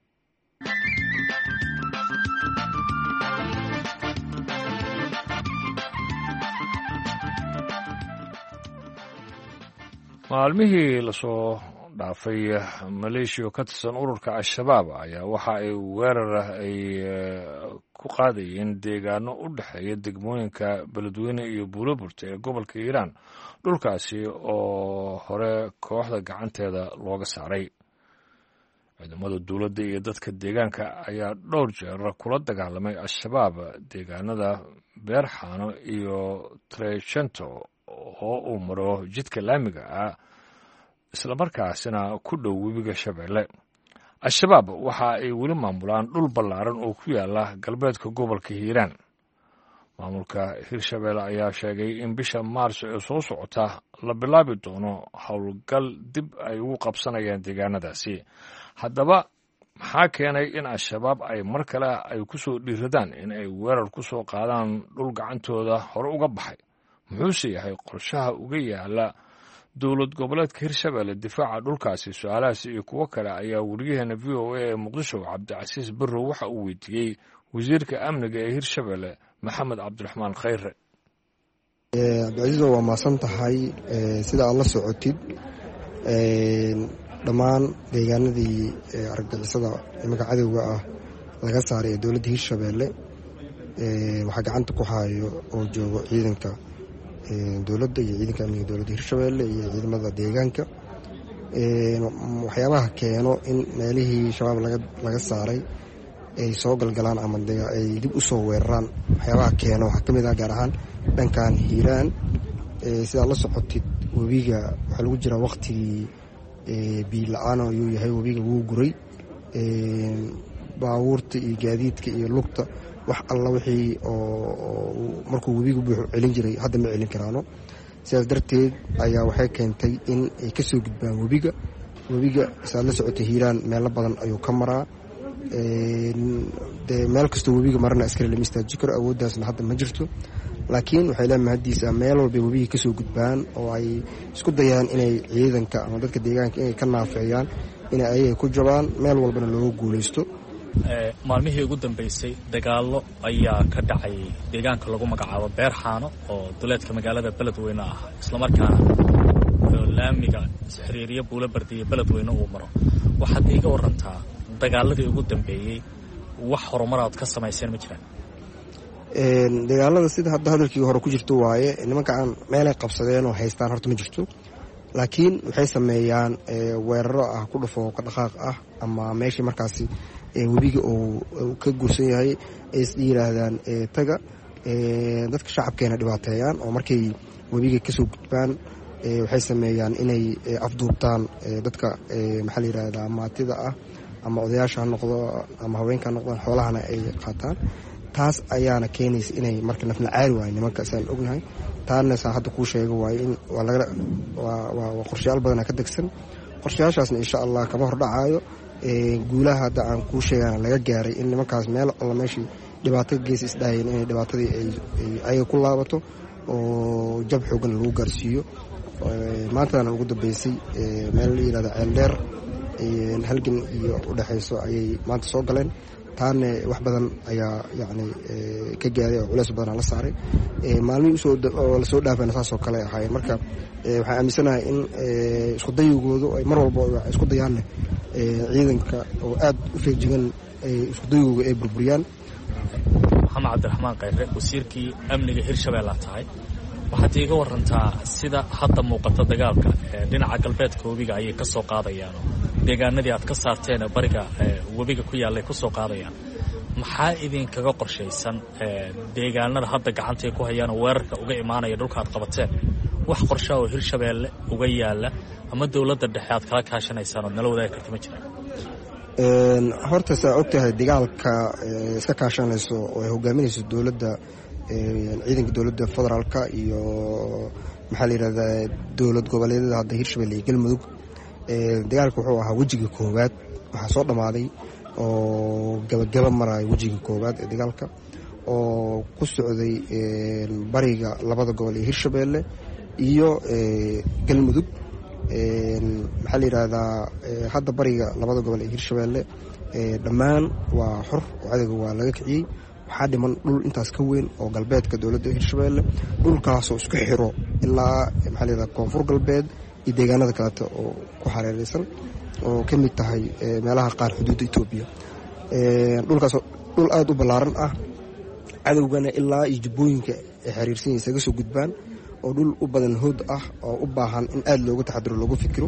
maalmihii lasoo dhaafay maleeshiya oo ka tirsan ururka al-shabaab ayaa waxa ay weerar ay ku qaadayeen deegaano u dhexeeya degmooyinka beledweyne iyo buuloburta ee gobolka hiiraan, dhulkaasi oo hore kooxda gacanteeda looga saaray. ciidamada dowladda iyo dadka deegaanka ayaa dhowr jeer kula dagaalamay al-shabaab deegaanada beerxaano iyo trecento oo uu maro jidka laamiga ah islamarkaasina ku dhow webiga Shabeelle. al-shabaab waxa ay weli maamulaan dhul ballaaran oo ku yaala galbeedka gobolka hiiraan. maamulka Hirshabeelle ayaa sheegay in bisha Maarso ee soo socota la bilaabi doono howlgal dib ay ugu qabsanayaan deegaanadaasi. haddaba maxaa keenay in al-shabaab ay mar kale ay ku soo dhiiradaan in ay weerar ku soo qaadaan dhul gacantooda hore uga baxay? muxuuse yahay qorshaha uga yaala dowlad goboleedka Hirshabeelle difaaca dhulkaasi? su-aalahaas iyo kuwo kale ayaa wariyaheena v o a ee Muqdisho Cabdicasiis Barrow waxa uu weydiiyey wasiirka amniga ee Hirshabeelle Maxamed Cabdiraxmaan Khayre. cabdicasiis waa maasan tahay. sida aad la socotid dhammaan deegaanadii argagixisada imaga cadowga ah laga saaray ee dowladda Hirshabeelle waxaa gacanta ku hayo oo joogo ciidanka dowladda iyo ciidanka amniga dowladda Hirshabeelle iyo ciidamada deegaanka. waxyaabaha keeno in meelihii shabaab laga laga saaray ay soo galgalaan ama ay dib u soo weeraraan, waxyaabaha keeno waxaa ka mid ah gaar ahaan dhankan hiiraan. sidaad la socotid webiga waxaa lagu jiraa waqtigii biyo la-aan ayuu yahay, webiga wuu guray. baabuurta iyo gaadiidka iyo lugta wax alla wixii oo markuu webigu buuxu celin jiray hadda ma celin karaano. sidaas darteed ayaa waxay keentay in ay ka soo gudbaan webiga. webiga sidaad la socotay hiiraan meelo badan ayuu ka maraa. dee meel kastoo webiga marana askari lama istaaji karo, awooddaasna hadda ma jirto. laakiin waxay leedahay mahadiisa meel walbay webiga ka soo gudbaan oo ay isku dayaan inay ciidanka ama dadka deegaanka inay ka naafeeyaan, inay ayaga ku jabaan, meel walbana looga guulaysto. maalmihii ugu dambeysay dagaallo ayaa ka dhacay deegaanka lagu magacaabo beerxaano oo duleedka magaalada beledweyne ah, islamarkaana laamiga xiriiriya buulobardi iyo beledweyne uu maro. waxaad iiga warantaa dagaaladii ugu dambeeyey wax horumar aad ka samayseen ma jiraan? dagaalada sida hadda hadalkii hore ku jirto waaye, nimankaan meelay qabsadeen oo haystaan horta ma jirto, laakiin waxay sameeyaan weeraro ah ku dhufo ka dhaqaaq ah ama meeshii markaasi webiga uu ka guursan yahay ay is yiraahdaan taga dadka shacabkeena dhibaateeyaan oo markay webiga ka soo gudbaan waxay sameeyaan inay afduubtaan dadka maxaa la yidhahdaa maatida ah ama odayaasha ha noqdo ama haweenka ha noqdaan xoolahana ay qaataan. taas ayaana keenaysa inay marka nafna caari waayo nimanka saan ognahay. taana saa hadda kuu sheega waayo in waa qorshayaal badana ka degsan. qorshayaashaasna insha allah kama hordhacaayo. guulaha hadda aan kuu sheegana laga gaaray in nimankaas meel alla meeshii dhibaato geesa isdhaayeen inay dhibaatadii ayaga ku laabato oo jab xoogan lagu gaarsiiyo. maantana ugu dambeysay meel la yidhahda ceeldheer halgan iyo udhexayso ayay maanta soo galeen. taana wax badan ayaa yani ka gaaday oo culeys badanaa la saaray. maalmihii oo lasoo dhaafayna saasoo kale ahaayeen. marka waxaan aaminsanahay in iskudayigoodu ay mar walba isku dayaanne ciidanka oo aad u feejigan iskudayigooga ay burburiyaan. maxamed cabdiraxmaan khayre wasiirkii amniga hirshabeellea tahay, waxaad iiga warantaa sida hadda muuqata dagaalka dhinaca galbeedka webiga ayay ka soo qaadayaan, deegaanadii aad ka saarteen bariga webiga ku yaallay ku soo qaadayaan. maxaa idinkaga qorshaysan deegaanada hadda gacantay ku hayaan oo weerarka uga imaanaya dhulka aad qabateen? wax qorshaa oo hirshabeelle uga yaalla ama dowladda dhexe aad kala kaashanaysaan ood nala wadaagi karta ma jiraan? horta saa og tahay dagaalka iska kaashanayso oo ay hogaaminayso dowladda ciidanka dowladda federaalka iyo maxaa la yidhahdaa dowlad goboleedyada hadda hirshabelle iyo galmudug. dagaalka wuxuu ahaa wejiga koowaad, waxaa soo dhammaaday oo gabagaba maraayo wejiga koowaad ee dagaalka oo ku socday bariga labada gobol ee hirshabelle iyo galmudug. maxaa la yidhaahdaa hadda bariga labada gobol ee hirshabelle dhammaan waa xor oo cadowga waa laga kiciyey. waxaa dhiman dhul intaas ka weyn oo galbeedka dowladda hirshabelle, dhulkaasoo isku xiro ilaa maxaa la yidhahdaa koonfur galbeed iyo deegaanada kaleeto oo ku xareeraysan oo ka mid tahay meelaha qaar xuduudda etoobiya. dhulkaasoo dhul aada u ballaaran ah, cadowgana ilaa iyo jubbooyinka ay xiriirsan yihiin isaga soo gudbaan, oo dhul u badan hood ah oo u baahan in aada looga taxadiro loogu fikiro.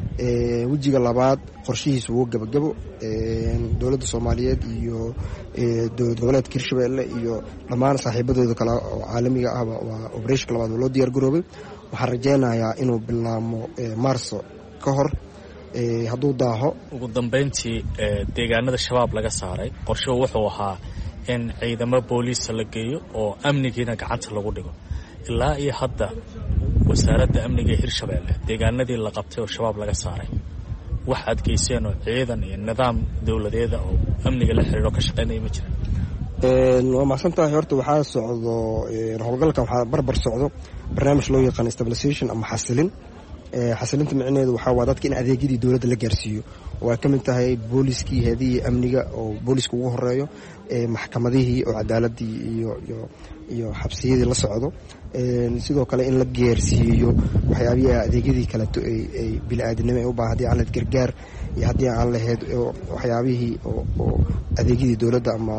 wejiga labaad qorshihiisa wuu gabagabo. dowladda soomaaliyeed iyo dowlad goboleedka hirshabelle iyo dhammaan saaxiibadooda kale oo caalamiga ahba waa obereshonka labaad oo loo diyaar garoobay. waxaan rajaynayaa inuu bilaamo maarso ka hor hadduu daaho. ugu dambeyntii deegaanada shabaab laga saaray qorshuhu wuxuu ahaa in ciidamo booliisa la geeyo oo amnigiina gacanta lagu dhigo. ilaa iyo hadda wasaaradda amniga ee hirshabelle deegaanadii la qabtay oo shabaab laga saaray wax aad geyseen oo ciidan iyo nidaam dowladeeda oo amniga la xiriiro ka shaqaynaya ma jira? waa macsan tahay. horta waxaa socdo howlgalkan waxaa barbar socdo barnaamij loo yaqaan stabilization ama xasilin. xasilinta micneheedu waxaa waa dadka in adeegyadii dowladda la gaarsiiyo oo ay ka mid tahay booliskii heedihii amniga oo booliska ugu horeeyo, maxkamadihii oo cadaaladii iyo iyo xabsiyadii la socdo, sidoo kale in la gaarsiiyo waxyaabihii adeegyadii kaleeto ay bili-aadinimo ay u baahan haddii aan lahayd gargaar iyo haddii aan lahayd waxyaabihii oo adeegyadii dowladda ama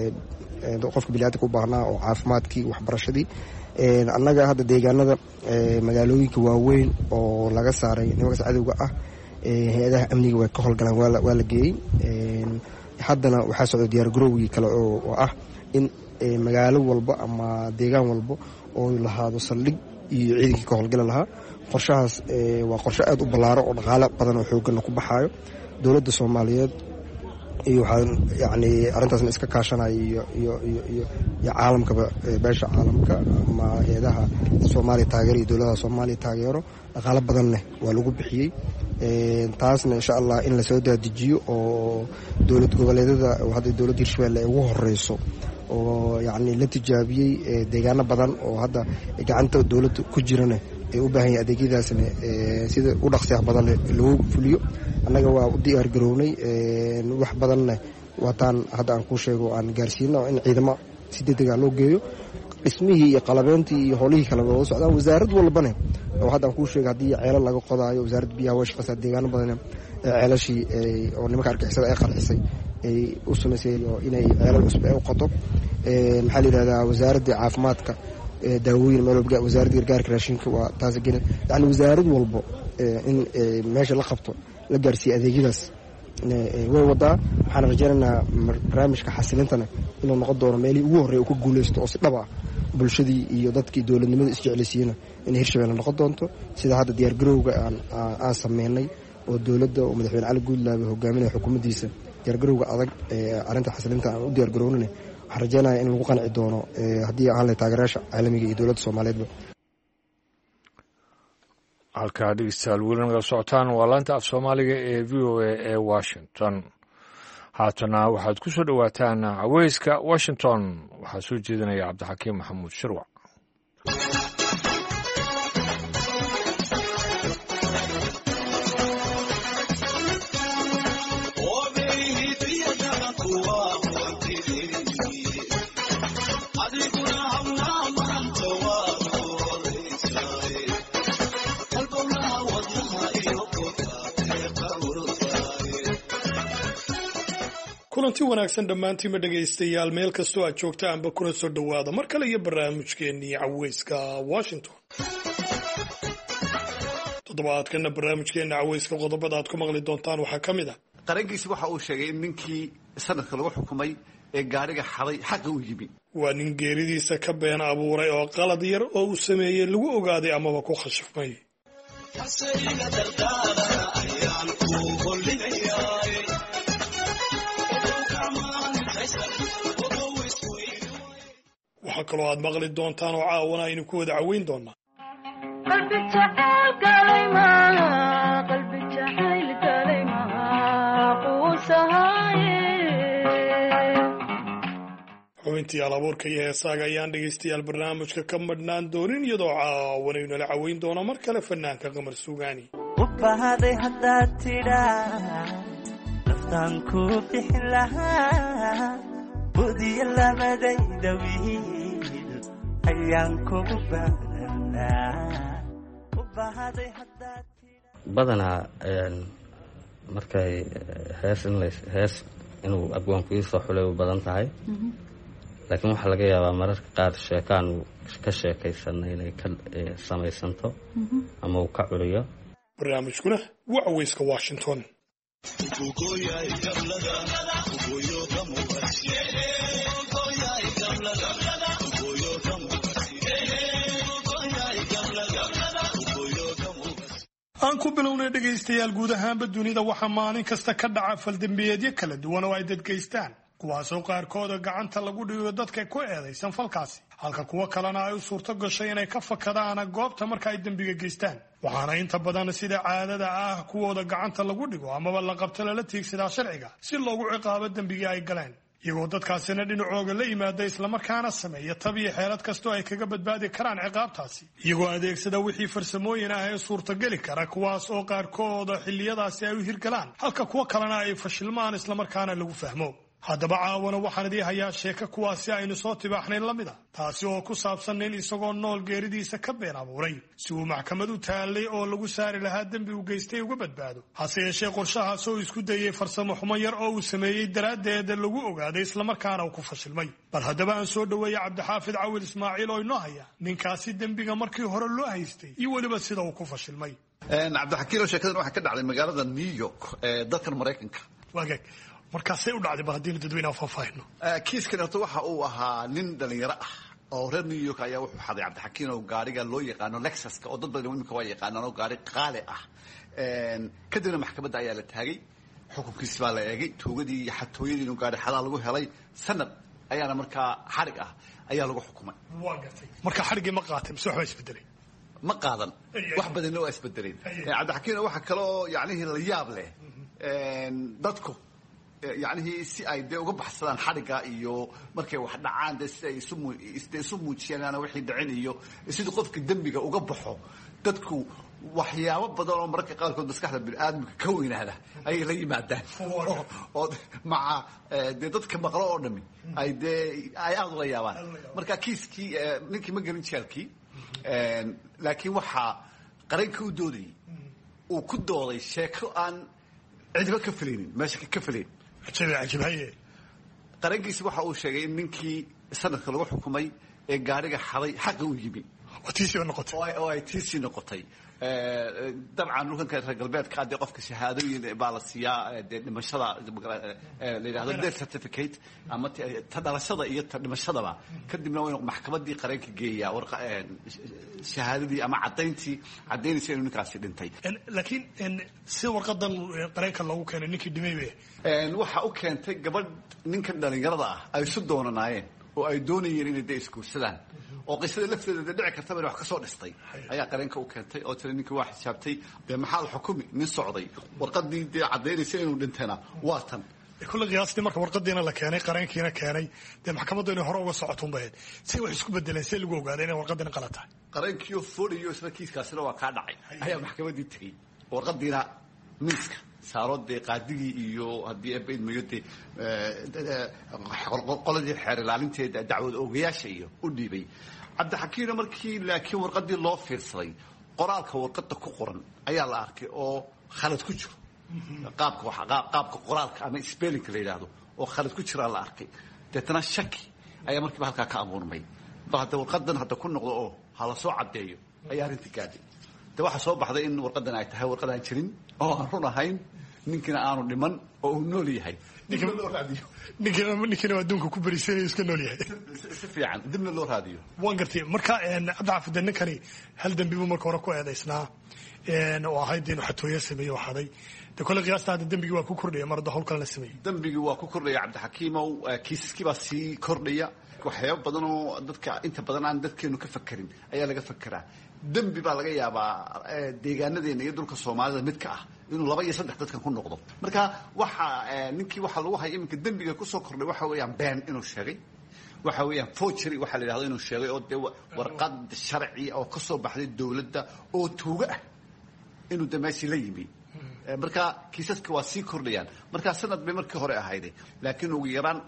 qofka bili-aadinka u baahnaa oo caafimaadkii waxbarashadii. annaga hadda deegaanada magaalooyinka waaweyn oo laga saaray nimankaas cadowga ah hay-adaha amniga way ka howlgalaan waa la geeyey. haddana waxaa socda diyaar garowgii kale oo ah in magaalo walba ama deegaan walba oo lahaado saldhig iyo ciidankii ka howlgali lahaa. qorshahaas waa qorsho aada u ballaaro oo dhaqaale badan oo xoogana ku baxaayo. dowladda soomaaliyeed iyo waxaan yani arrintaasna iska kaashanaya iyo iyo iyo iyo iyo caalamkaba beesha caalamka ama hay-adaha soomaaliya taageero iyo dowladaha soomaaliya taageero dhaqaalo badanna waa lagu bixiyey. taasna insha allah in lasoo daadijiyo oo dowlad goboleedyada oo hadda dowladda hirshabelle ay ugu horeyso oo yacni la tijaabiyey deegaano badan oo hadda gacanta dowladda ku jirana ay u baahan yahay adeegyadaasna sida u dhaqsiyaha badan lagu fuliyo. annaga waa u diyaar garownay wax badanna waataan hadda aan kuu sheego aan gaarsiino in ciidamo si degdega loo geeyo. dhismihii iyo qalabeyntii iyo howlihii kale waa socdaan. wasaarad walbane oo hadda aan kuu sheego haddii ceelal laga qodaayo wasaaradda biyaha way shaqaysaa deegaano badan ceelashii oo nimanka argixisada ay qarxisay ay u samaysay oo inay ceelal cusub ay u qoto. maxaa la yidhahdaa wasaaradda caafimaadka daawooyin meel walba wasaaradda gargaarka raashinka waa taas gene yani wasaarad walbo in meesha la qabto la gaarsiiya adeegyadaas way wadaa. waxaan rajaynaynaa barnaamijka xasilintana inuu noqon doono meelihii ugu horreeya uu ka guuleysto oo si dhab ah bulshadii iyo dadkii dowladnimada isjeclaysiiyena inay hirshabelle noqon doonto sida hadda diyaargarowga aan sameynay oo dowladda oo madaxweyne cali guudlaabe hogaaminaya xukuumaddiisa diyaargarowga adag ee arrinta xasilinta aan u diyaargarownana waxaan rajeynaya in lagu qanci doono haddii ahaan lahay taageerayaasha caalamiga iyo dowladda soomaaliyeedba. halkaa dhegeystayaal weli naga socotaan waa laanta af soomaaliga ee v o a ee washington. haatana waxaad ku soo dhowaataan caweyska washington waxaa soo jeedinaya cabdixakiim maxamuud shirwac. kulanti wanaagsan dhammaantiinma dhegaystayaal meel kastoo aad joogta anba kuna soo dhowaada mar kale iyo barnaamijkeennii caweyska washington. toddobaadkana barnaamijkeenna caweyska qodobada aad ku maqli doontaan waxaa ka mid ah qarankiisi waxa uu sheegay in ninkii sanadka lagu xukumay ee gaariga xaday xaqa u yimi. waa nin geeridiisa ka been abuuray oo qalad yar oo uu sameeyey lagu ogaaday amaba ku khashifmay. waxaa kaloo aad maqli doontaan oo caawana aynu ku wada caweyn doonaa xubintii alabuurka iyo heesaaga ayaan dhegaystayaal barnaamijka ka madhnaan doonin iyadoo caawanaynu nala caweyn doona mar kale fanaanka qamar suugaani. ubahday haddaad tidhaa naftaan ku bixin lahaa budiya labadayda wiil ayaan kugu badanaa markay hees in hees inuu abwaanku ii soo xulay u badan tahay laakiin waxaa laga yaabaa mararka qaar sheekaanu ka sheekaysanay inay ka samaysanto ama uu ka curiyo. barnaamijkuna waa caweyska washington. aan ku bilownay dhegaystayaal guud ahaanba dunida waxaa maalin kasta ka dhaca faldambiyeedyo kala duwan oo ay dadgeystaan kuwaasoo qaarkooda gacanta lagu dhigo dadka ku eedaysan falkaasi halka kuwo kalena ay u suurto gashay inay ka fakadaan goobta marka ay dembiga geystaan. waxaana inta badan sida caadada ah kuwooda gacanta lagu dhigo amaba la qabto lala tiigsadaa sharciga si loogu ciqaabo dembigii ay galeen iyagoo dadkaasina dhinacooga la yimaada islamarkaana sameeya tab iyo xeelad kastoo ay kaga badbaadi karaan ciqaabtaasi iyagoo adeegsada wixii farsamooyin ah ee suurtageli kara kuwaas oo qaarkooda xilliyadaasi ay u hirgalaan halka kuwo kalena ay fashilmaan islamarkaana lagu fahmo. haddaba caawana waxaan idii hayaa sheeko kuwaasi aynu soo tibaaxnayn la mid a taasi oo ku saabsan nin isagoo nool geeridiisa ka been abuuray si uu maxkamad u taallay oo lagu saari lahaa dembi uu geystay uga badbaado hase yeeshee qorshahaas oo isku dayey farsamo xumo yar oo uu sameeyey daraaddeeda lagu ogaaday islamarkaana uu ku fashilmay. bal haddaba aan soo dhoweeyey cabdixaafid cawil ismaaciil oo inoo haya ninkaasi dembiga markii hore loo haystay iyo weliba sida uu ku fashilmay. cabdixakiin sheekadan waxaa ka dhacday magaalada new york ee dalkan maraykanka. waagaag markaasay u dhacday bal haddiinu dadweynaha faahfaahino. kiiskan horta waxa uu ahaa nin dhalinyaro ah oo reer new york ayaa wuxuu xaday cabdixakiin oo gaariga loo yaqaano lexuska oo dad badan imika waa yaqaanaan oo gaari qaali ah. kadibna maxkamadda ayaa la taagay xukunkiisi baa la eegay tuugadii iyo xatooyadii inuu gaari xadaa lagu helay sanad ayaana markaa xarig ah ayaa lagu xukumay. waa gartay marka xariggii ma qaatay mise waxbaa isbedelay? ma qaadan wax badanna waa isbedeleen. cabdixakiin waxa kale oo yacnihii la yaab leh dadku yacnihii si ay dee uga baxsadaan xadhigga iyo markay wax dhacaan dee si ay isde isu muujiyaan wixii dhicin iyo sidii qofka dembiga uga baxo dadku waxyaabo badan oo mararka qaarkood maskaxda bini'aadamka ka weynaada ayay la yimaadaan oo maca dee dadka maqlo oo dhami ay dee ay aada ula yaabaan. marka kiiskii ninkii ma gelin jeelkii laakiin waxaa qaranka u doodayay uu ku dooday sheeko aan cidba ka filaynin meesha ka filayn. qarankiisi waxa uu sheegay in ninkii sanadka lagu xukumay ee gaariga xaday xaqa u yimi. tiisi noqotay oo ay tiisi noqotay dabcan dhulkan reer galbeedka hadii qofka shahaadooyin baa la siiyaa dhimashada la yiraahdo death certificate ama ta dhalashada iyo ta dhimashadaba kadibna waa maxkamadii qareenka geeyaa warqa shahaadadii ama cadayntii cadaynaysa inuu ninkaasi dhintay laakiin si warqadan qareenka lagu keenay ninkii dhimaybe waxa u keentay gabadh ninkan dhalinyarada ah ay isu doonanaayeen oo ay doonayeen inay day iskuursadaan oo qisada lafteeda dhici kartaba wax ka soo dhistay ayaa qareenka u keentay oo tiri ninkii waa xisaabtay de maxaa la xukumi nin socday warqadii de cadaynaysa inuu dhintayna waa tan kullu qiyaastii marka warqadiina la keenay qareenkiina keenay de maxkamaddu inay hore uga socoto bayd si wax isku bedeleen si lagu ogaado inay warqadina qalad tahay qareenkii furiyo isla kiiskaasina waa ka dhacay ayaa maxkamadii tagay warqadiina miiska saaroodee qaadigii iyo haddii abayd mayode qoladii xeer ilaalinteeda dacwad oogayaasha iyo u dhiibay cabdixakiimna markii laakiin warqadii loo fiirsaday qoraalka warqada ku qoran ayaa la arkay oo khalad ku jiro qaabka qaabka qoraalka ama spellingka la yidhaahdo oo khalad ku jiraa la arkay deetana shaki ayaa markiiba halkaa ka abuurmay bal hadda warqadan hadda ku noqdo oo hala soo caddeeyo ayaa arrintii gaadhay de waxaa soo baxday in warqadan ay tahay warqad aan jirin oo aan run ahayn ninkina aanu dhiman oo uu nool yahay dibna loo raadiyo ninkina ninkina adduunka ku barisanay iska nool yahay si fiican dibna loo raadiyo waan gartay marka cabdixaafid ninkani hal dambi buu marka hore ku eedaysnaa oo ahayd inuu xatooyo sameeyo waxaday de kole qiyaasta hadda dembigii waa ku kordhaya mar hadda howl kale la sameeyey dembigii waa ku kordhaya cabdixakiimow kiisaskii baa sii kordhaya waxyaabo badan oo dadka inta badan aan dadkeenu ka fakerin ayaa laga fakeraa dembi baa laga yaabaa deegaanadeena iyo dhulka soomaalida mid ka ah inuu laba iyo saddex dadkan ku noqdo marka waxa ninkii waxa lagu hayay iminka dembiga kusoo kordhay waxa weeyaan been inuu sheegay waxa weeyaan forgery waxa la yidhahdo inuu sheegay oo dee warqad sharci oo ka soo baxday dowladda oo tuuga ah inuu dameeshi la yimi marka kiisaska waa sii kordhayaan marka sanad bay markii hore ahayday laakiin ugu yaraan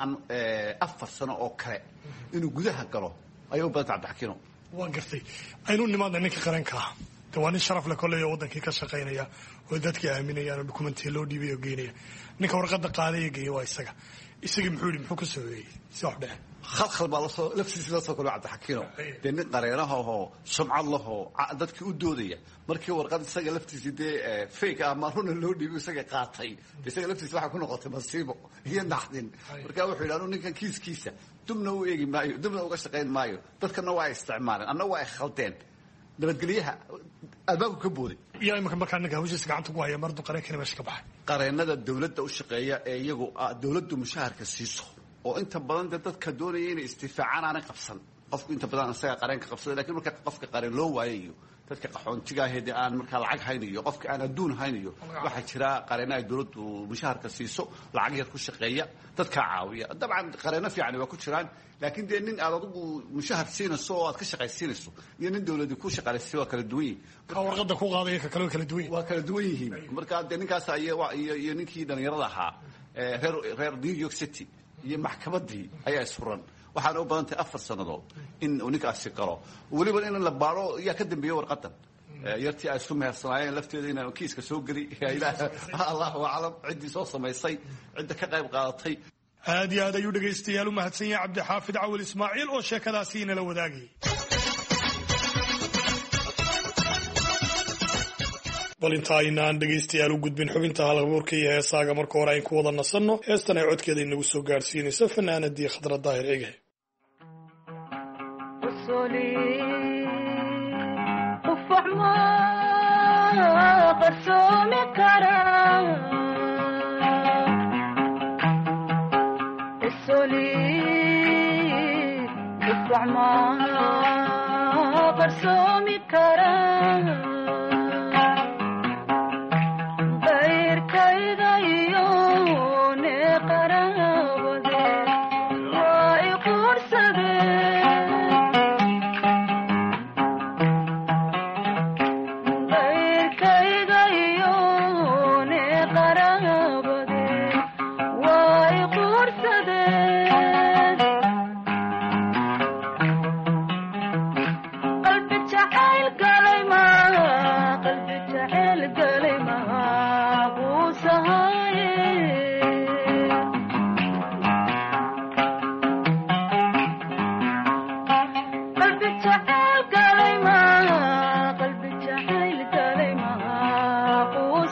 afar sano oo kale inuu gudaha galo ayay u badanta cabdixakiino waan gartay aynu nimaadna ninka qareenka ah de waa nin sharaf le kolley oo wadankii ka shaqaynaya oo dadkii aaminayaan oo dukumentiya loo dhiibay oo geynaya ninka warqada qaaday ee geeya waa isaga isagii muxuu yidhi muxuu ka sooreeyey si wax dhexe khalkhal baa lasoo laftiisa la soo kolo cabdixakiino dee nin qareenaha oo sumcad lahoo dadkii u doodaya markii warqad isaga laftiisii dee fake ah ama runa loo dhiibay isaga qaatay de isaga laftiisa waxaa ku noqotay masiibo iyo naxdin marka wuxuu yidhi anu ninkan kiiskiisa dubna u eegi maayo dubna uga shaqayn maayo dadkana waa ay isticmaaleen anna waa ay khaldeen nabadgelyaha albaabku ka booday iyo imika markaa ninka hawshiisa gacanta ku haya mardu qareenkani meesha ka baxay qareenada dowladda u shaqeeya ee iyagu dowladdu mushaharka siiso oo inta badan dee dadka doonaya inay istifaacaan aanay qabsan qofku inta badan isaga qareenka qabsada lakin marka qofka qareen loo waayayo dadka qaxoontiga aheed aan markaa lacag haynayo qofka aan adduun haynayo waxaa jira qareena ay dowladdu mushaharka siiso lacag yar ku shaqeeya dadka caawiya dabcan qareeno fiican waa ku jiraan laakiin dee nin aad adigu mushahar siinayso oo aad ka shaqaysiinayso iyo nin dowladdu ku shaqaalaysay waa kala duwan yihiin ka warqada ku qaadaya ka kale kala duwan waa kala duwan yihiin marka dee ninkaas iyo iyo ninkii dhalinyarada ahaa reer reer New York City iyo maxkamadii ayaa isfuran waxaana u badantay afar sannadood in uu ninkaasi galo weliba in la baaro yaa ka dambeeyey warqadan yartii ay isu mehersanaayeen lafteeda inaan kiiska soo geli allahu aclam ciddii soo samaysay cidda ka qayb qaadatay aad iyo aad ayuu dhegaystayaal u mahadsan yahay cabdixaafid cawil ismaaciil oo sheekadaasi inala wadaagayay bal inta aynaan dhegaystayaal u gudbin xubinta halabuurka iyo heesaaga marka hore ayn ku wada nasanno heestan ay codkeeda inagu soo gaadhsiinayso fanaanadii khadra daahir cige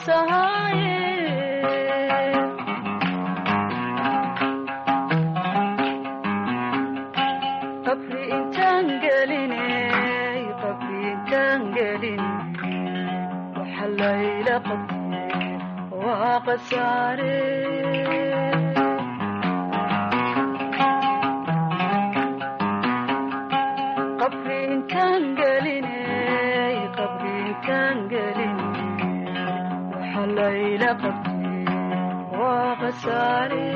tahaye qabri intaan geline qabri intaan gelin waxa layla qabtay waa qasaare qabri intaan geline qabri intaan gelin waxa layla qabtay waa qasaare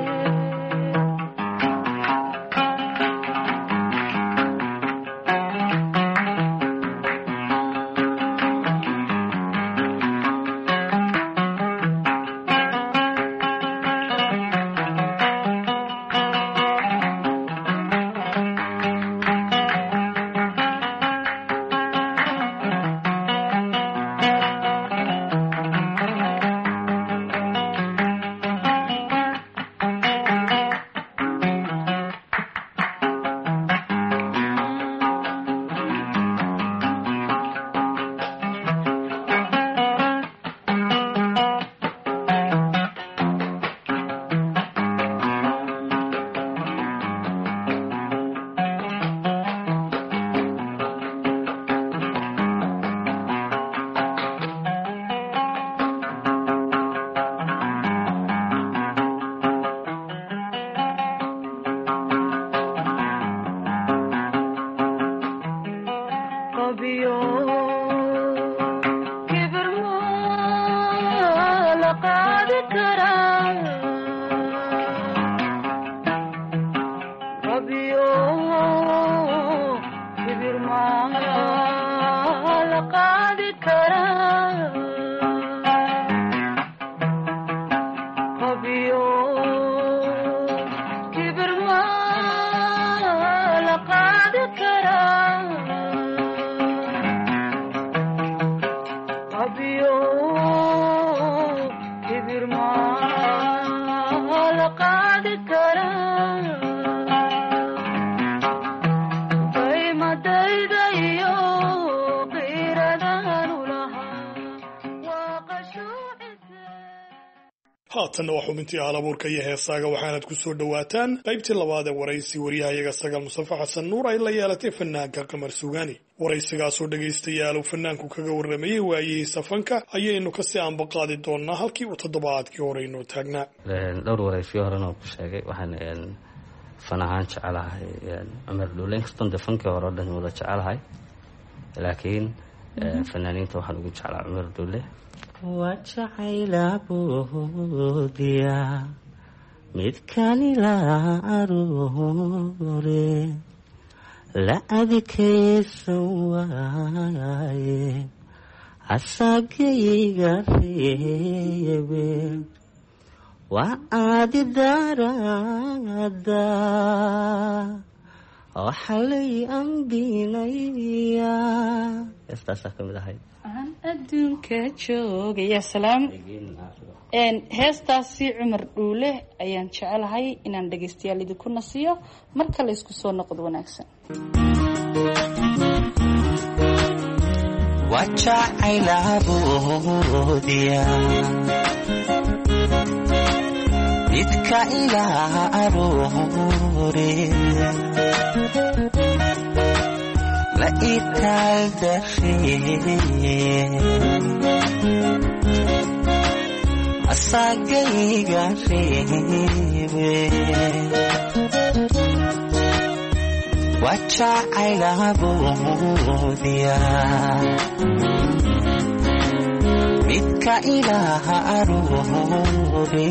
haatanna waa xubintii halabuurka iyo heesaaga waxaanad ku soo dhowaataan qaybtii labaad ee waraysi waryahayaga sagaal mustafa xasan nuur ay la yeelatay fanaanka qamar sugaani waraysigaasoo dhegaystayaal uu fanaanku kaga warramayey waayihiisa fanka ayaynu kasii aanbaqaadi doonnaa halkii uu toddobaadkii hore inoo taagnaa dhowr waraysiyo horena ku sheegay waxaan fan ahaan jecelahay cumar dhuule inkastoo de fankii hore o dhan wada jecelahay laakiin fanaaniinta waxaan ugu jeclaa cumar dhuule waa jacayla boodiya midkanila aroore la adkaysan waaye asagayga reebe waa aadi darada waxalay ambinaya heestaasaa ka mid ahayd aan adduunka joogaya salaam heestaasi cumar dhuule ayaan jecelahay inaan dhegaystayaal idinku nasiyo marka la isku soo noqdo wanaagsan wajacayla boodiya midka ilaa aroore la italdashe asagayga reebe wajacayla boodiya midka ilaa aroore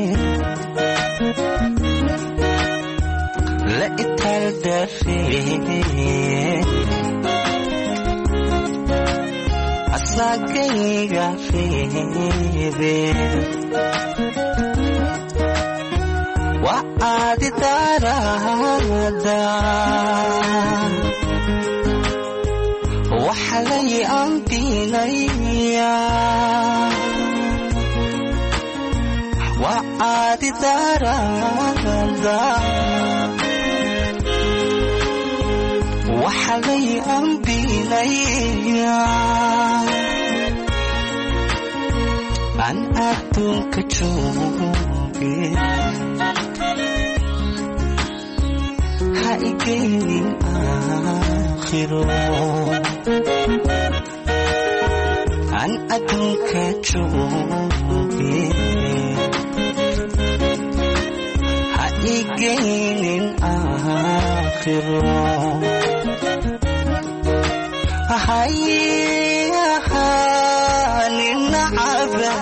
la italdashe asagayga reebe waa aadi darada waxalay ambinaya waa aadi darada waxalay ambinaya aan adduunka jooge ha igeynin aakhiro aan adduunka jooge ha igeynin aakhiro haye ahaanin nacabe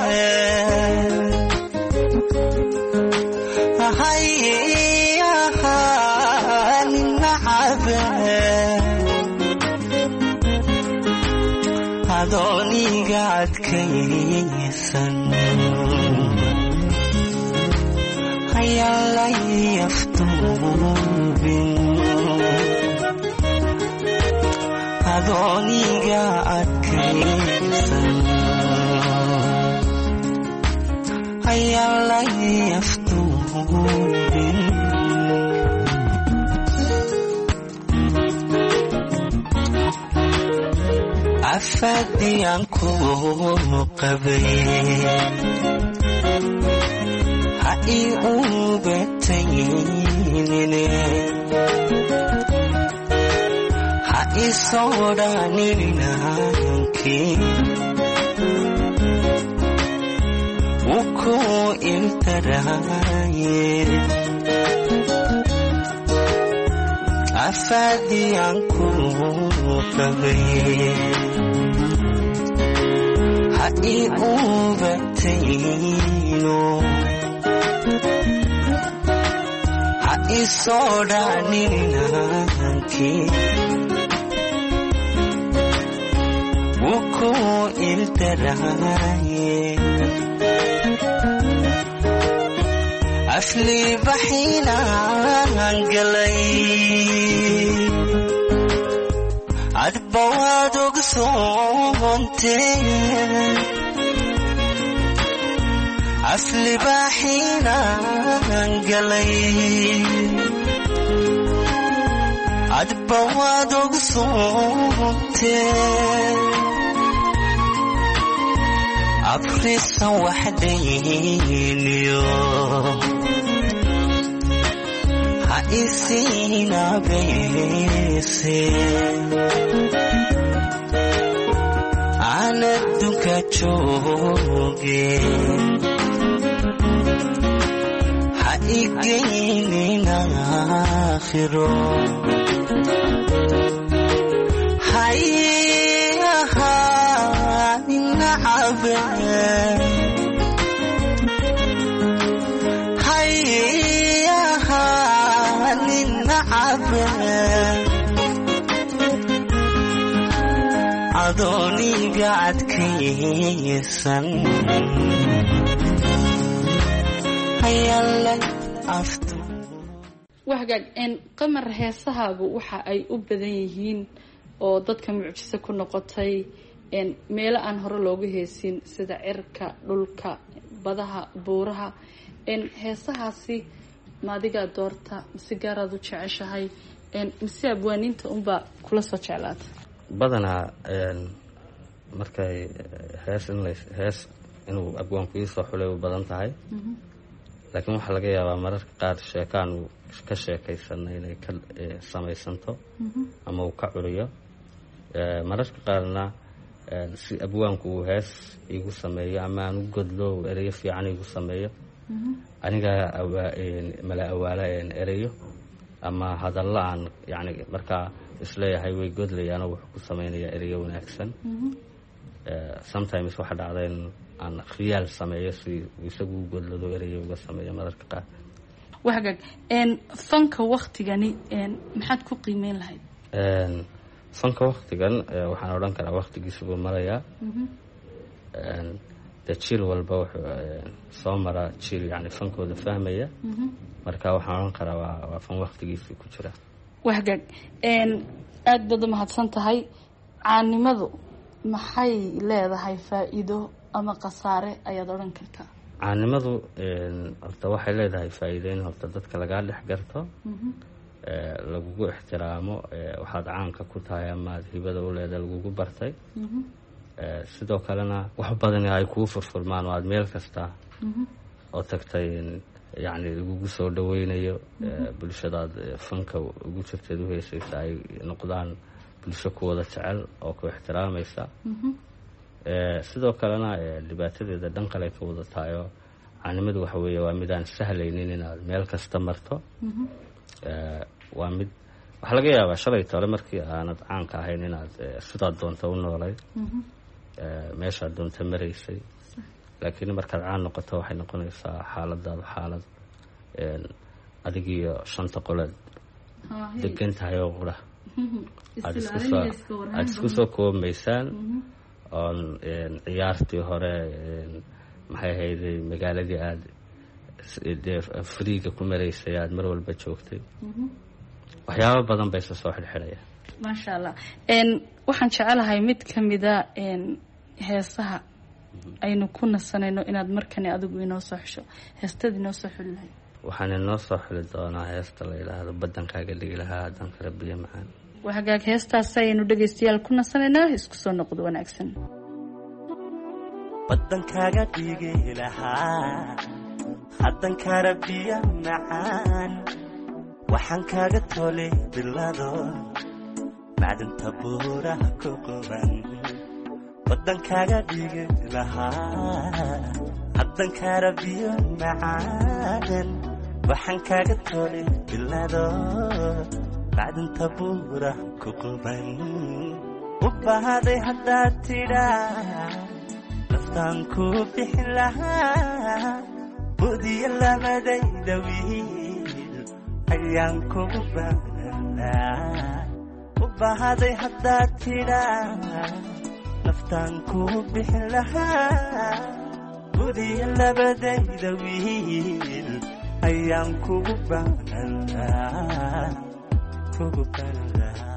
haye ahaanin nacabe adooniga adkaysan hayaan la yaftuubin adooniga adkaysan hayaan la yaftuubin afadiyaan ku qabay ha ii ubataynin ha ii soodhaninanki wuu ku iltaraaye afadiyaan ku qabay ha ii ubatayno ha ii soodhaninanki wuu ku iltaraaye aflibaxinaan galay adba waad ogsoonteen aflibaxinaan galay adba waad ogsoonteen abrisan waxdayniyo ha isiinabeese aan adduunka jooge ha igeynin aakhiro haye ahaanin nacabe haye ahaanin nacabe adooniga adkaysan hayaan la afto wahagaag een qamar heesahaagu waxa ay u badan yihiin oo dadka mucjiso ku noqotay een meelo aan hore looga heesin sida cirka dhulka badaha buuraha een heesahaasi maadiga doorta si gaaraad u jeceshahay een mise abwaaniinta unba kula soo jeclaata badanaa markay hees in la hees inuu abwaanku ii soo xulay u badan tahay laakiin waxaa laga yaabaa mararka qaar sheekaan uu ka sheekaysana inay ka samaysanto ama uu ka curiyo mararka qaarna si abwaanku uu hees igu sameeyo ama aan u godlo ereyo fiican igu sameeyo aniga mala awaala ereyo ama hadalla aan yani markaa isleeyahay way godlayaan oo wuxuu ku samaynayaa ereyo wanaagsan sometimes waxa dhacda in aan khiyaal sameeyo si isagu u godlado ereyo uga sameeyo mararka qaar wahagaag een fanka waqtigani een maxaad ku qiimeyn lahayd een fanka waqtigan waxaan odhan karaa waqtigiisa buu marayaa een de jiil walba wuxuu soo maraa jiil yani fankooda fahmaya marka waxaan odhan karaa waa waa fan waqtigiisa ku jira wahagaag een aad baad mahadsan tahay caanimadu maxay leedahay faa'iido ama qasaare ayaad odhan kartaa caanimadu horta waxay leedahay faa'iidooyin horta dadka laga dhex garto lagugu ixtiraamo waxaad caanka ku tahay ama hibada u leedahay lagugu bartay sidoo kalena wax badan ay kuu furfurmaan oo aad meel kasta oo tagtay yacni lagugu soo dhaweynayo bulshadaad fanka ugu jirteed u heesaysa ay noqdaan bulsho ku wada jecel oo ku ixtiraamaysa sidoo kalena dhibaatadeeda dhan kale ka wada tahayo caanimadu waxa weeye waa midaan sahlaynin inaad meel kasta marto waa mid waxaa laga yaabaa shalay tole markii aanad caanka ahayn inaad sidaad doonta u noolayd meeshaad doonta maraysay laakiin markaad caan noqoto waxay noqonaysaa xaaladaadu xaalad adigiiyo shanta qoleed degan tahay oo qura aad isku soo koobaysaan oon ciyaartii hore maxay ahayday magaaladii aad dee friiga ku maraysay aad mar walba joogtay waxyaabo badan bay isa soo xidhxidhayaan maasha allah waxaan jecelahay mid ka mida heesaha aynu ku nasanayno inaad markani adigu inoo soo xusho heestad inoo soo xuli lahay waxaan inoo soo xuli doonaa heesta la yidhaahdo badankaaga dhigi lahaa haddaan kala biyo macaan waa hagaag heestaas ayaynu dhegaystayaal ku nasanaynaa isku soo noqdo wanaagsan badankaaga dhigi lahaa haddan kala biyo macaan waxaan kaaga tole bilado macdanta buuraha ku quban badankaaga dhigi lahaa haddan kala biyo macaan waxaan kaaga tole bilado macdanta buuraha ku quban u bahaday haddaad tidhaa naftaan ku bixin lahaa budiya labadayda wiil ayaan kugu baanaa u bahaday haddaad tidhaa naftaan ku bixin lahaa budiya labadayda wiil ayaan kugu baanaa kugu baanaa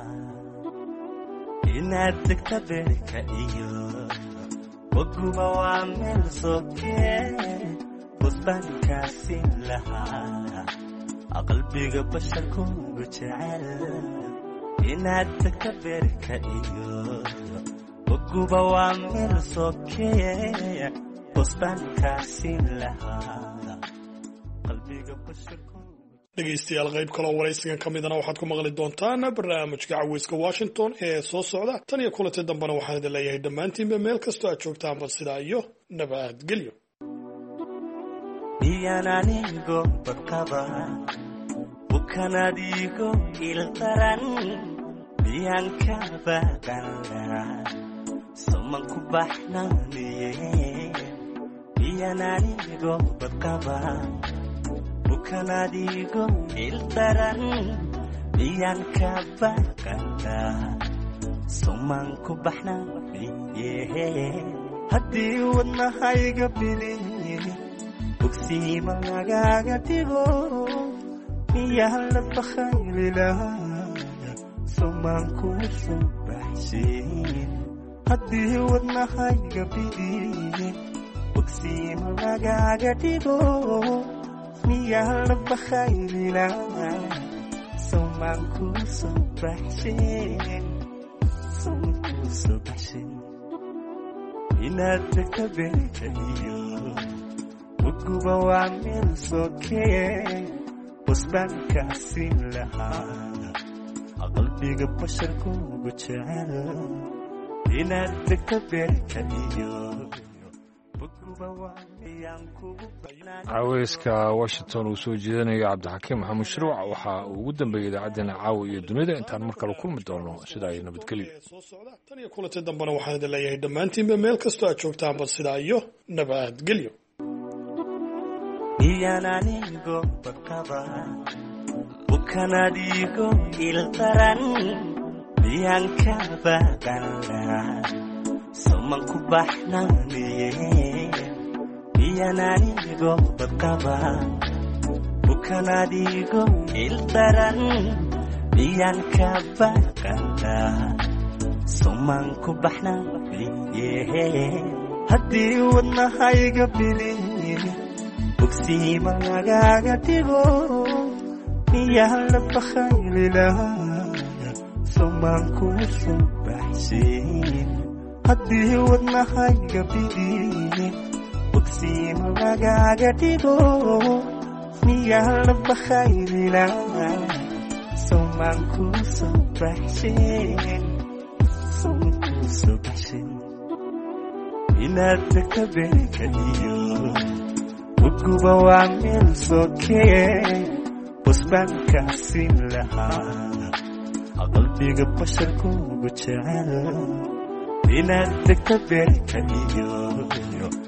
inaad degta beerka iyo waguba waa meel sokee busbaankaasiin lahaa qalbiga basharkuugu jecel inaad degta beerka iyo waguba waa meel sokee busbaankaasiin lahaa qalbiga basharku dhegaystayaal qayb kaloo waraysigan ka midana waxaad ku maqli doontaan barnaamijka caweyska washington ee soo socda tan iyo kulanti dambena waxaan idin leeyahay dhammaantiinba meel kastoo aad joogtaanba sidaa iyo nabadgelyo iyaan anigo badqaba bukan adigo ildaran miyaan ka baqanlaa soman ku baxnaaniye iyaan anigo badqaba bukan adigo ildaran miyaan ka baqanlaa soman ku baxnaaniye haddii wadnahayga bilin bogsiima lagaaga dhigo miyaa la bakhayli lahaa somaan kuu soo baxshin haddii wadnahayga bilin bogsiima lagaaga dhigo miyaa la bakhayli lahaa somaan kuu soo baxshin somaan kuu soo baxshin inaad degta beerka iyo waguba waa meel sokee busbaankaasiin lahaa qalbiga basharkuugu jecel inaad degta beerka iyo waguba waa miyaan kugu caweyska washington uu soo jeedinayo cabdixakiim maxamuud shruuc waxaa uu ugu dambeeyey idaacaddeenna caawa iyo dunida intaan mar kale kulmi doono sidaa iyo nabadgelyo tan iyo kulanti dambena waxaan idin leeyahay dhammaantiinba meel kastoo aad joogtaanba sidaa iyo nabadgelyo iyaan anigo badqaba bukan adigo ildaran miyaan ka baqanlaa soman ku baxnaaniye iyaan anigo badqaba bukan adigo ildaran miyaan ka baqanlaa soman ku baxnaaniye haddii wadnahayga bilin bogsiima lagaaga dhigo miyaa la bakhayli lahaa somaan kuu soo baxshin haddii wadnahayga bidii bogsiin lagaaga dhigo miyaan la bakhaylina somaan kuu soo baxsheen somaan kuu soo baxsheen inaad tagta beekadiyo uguba waa meel sokee busbaan kaasin lahaa qalbiga basharkuugu jecel inaad tagta beekadiyo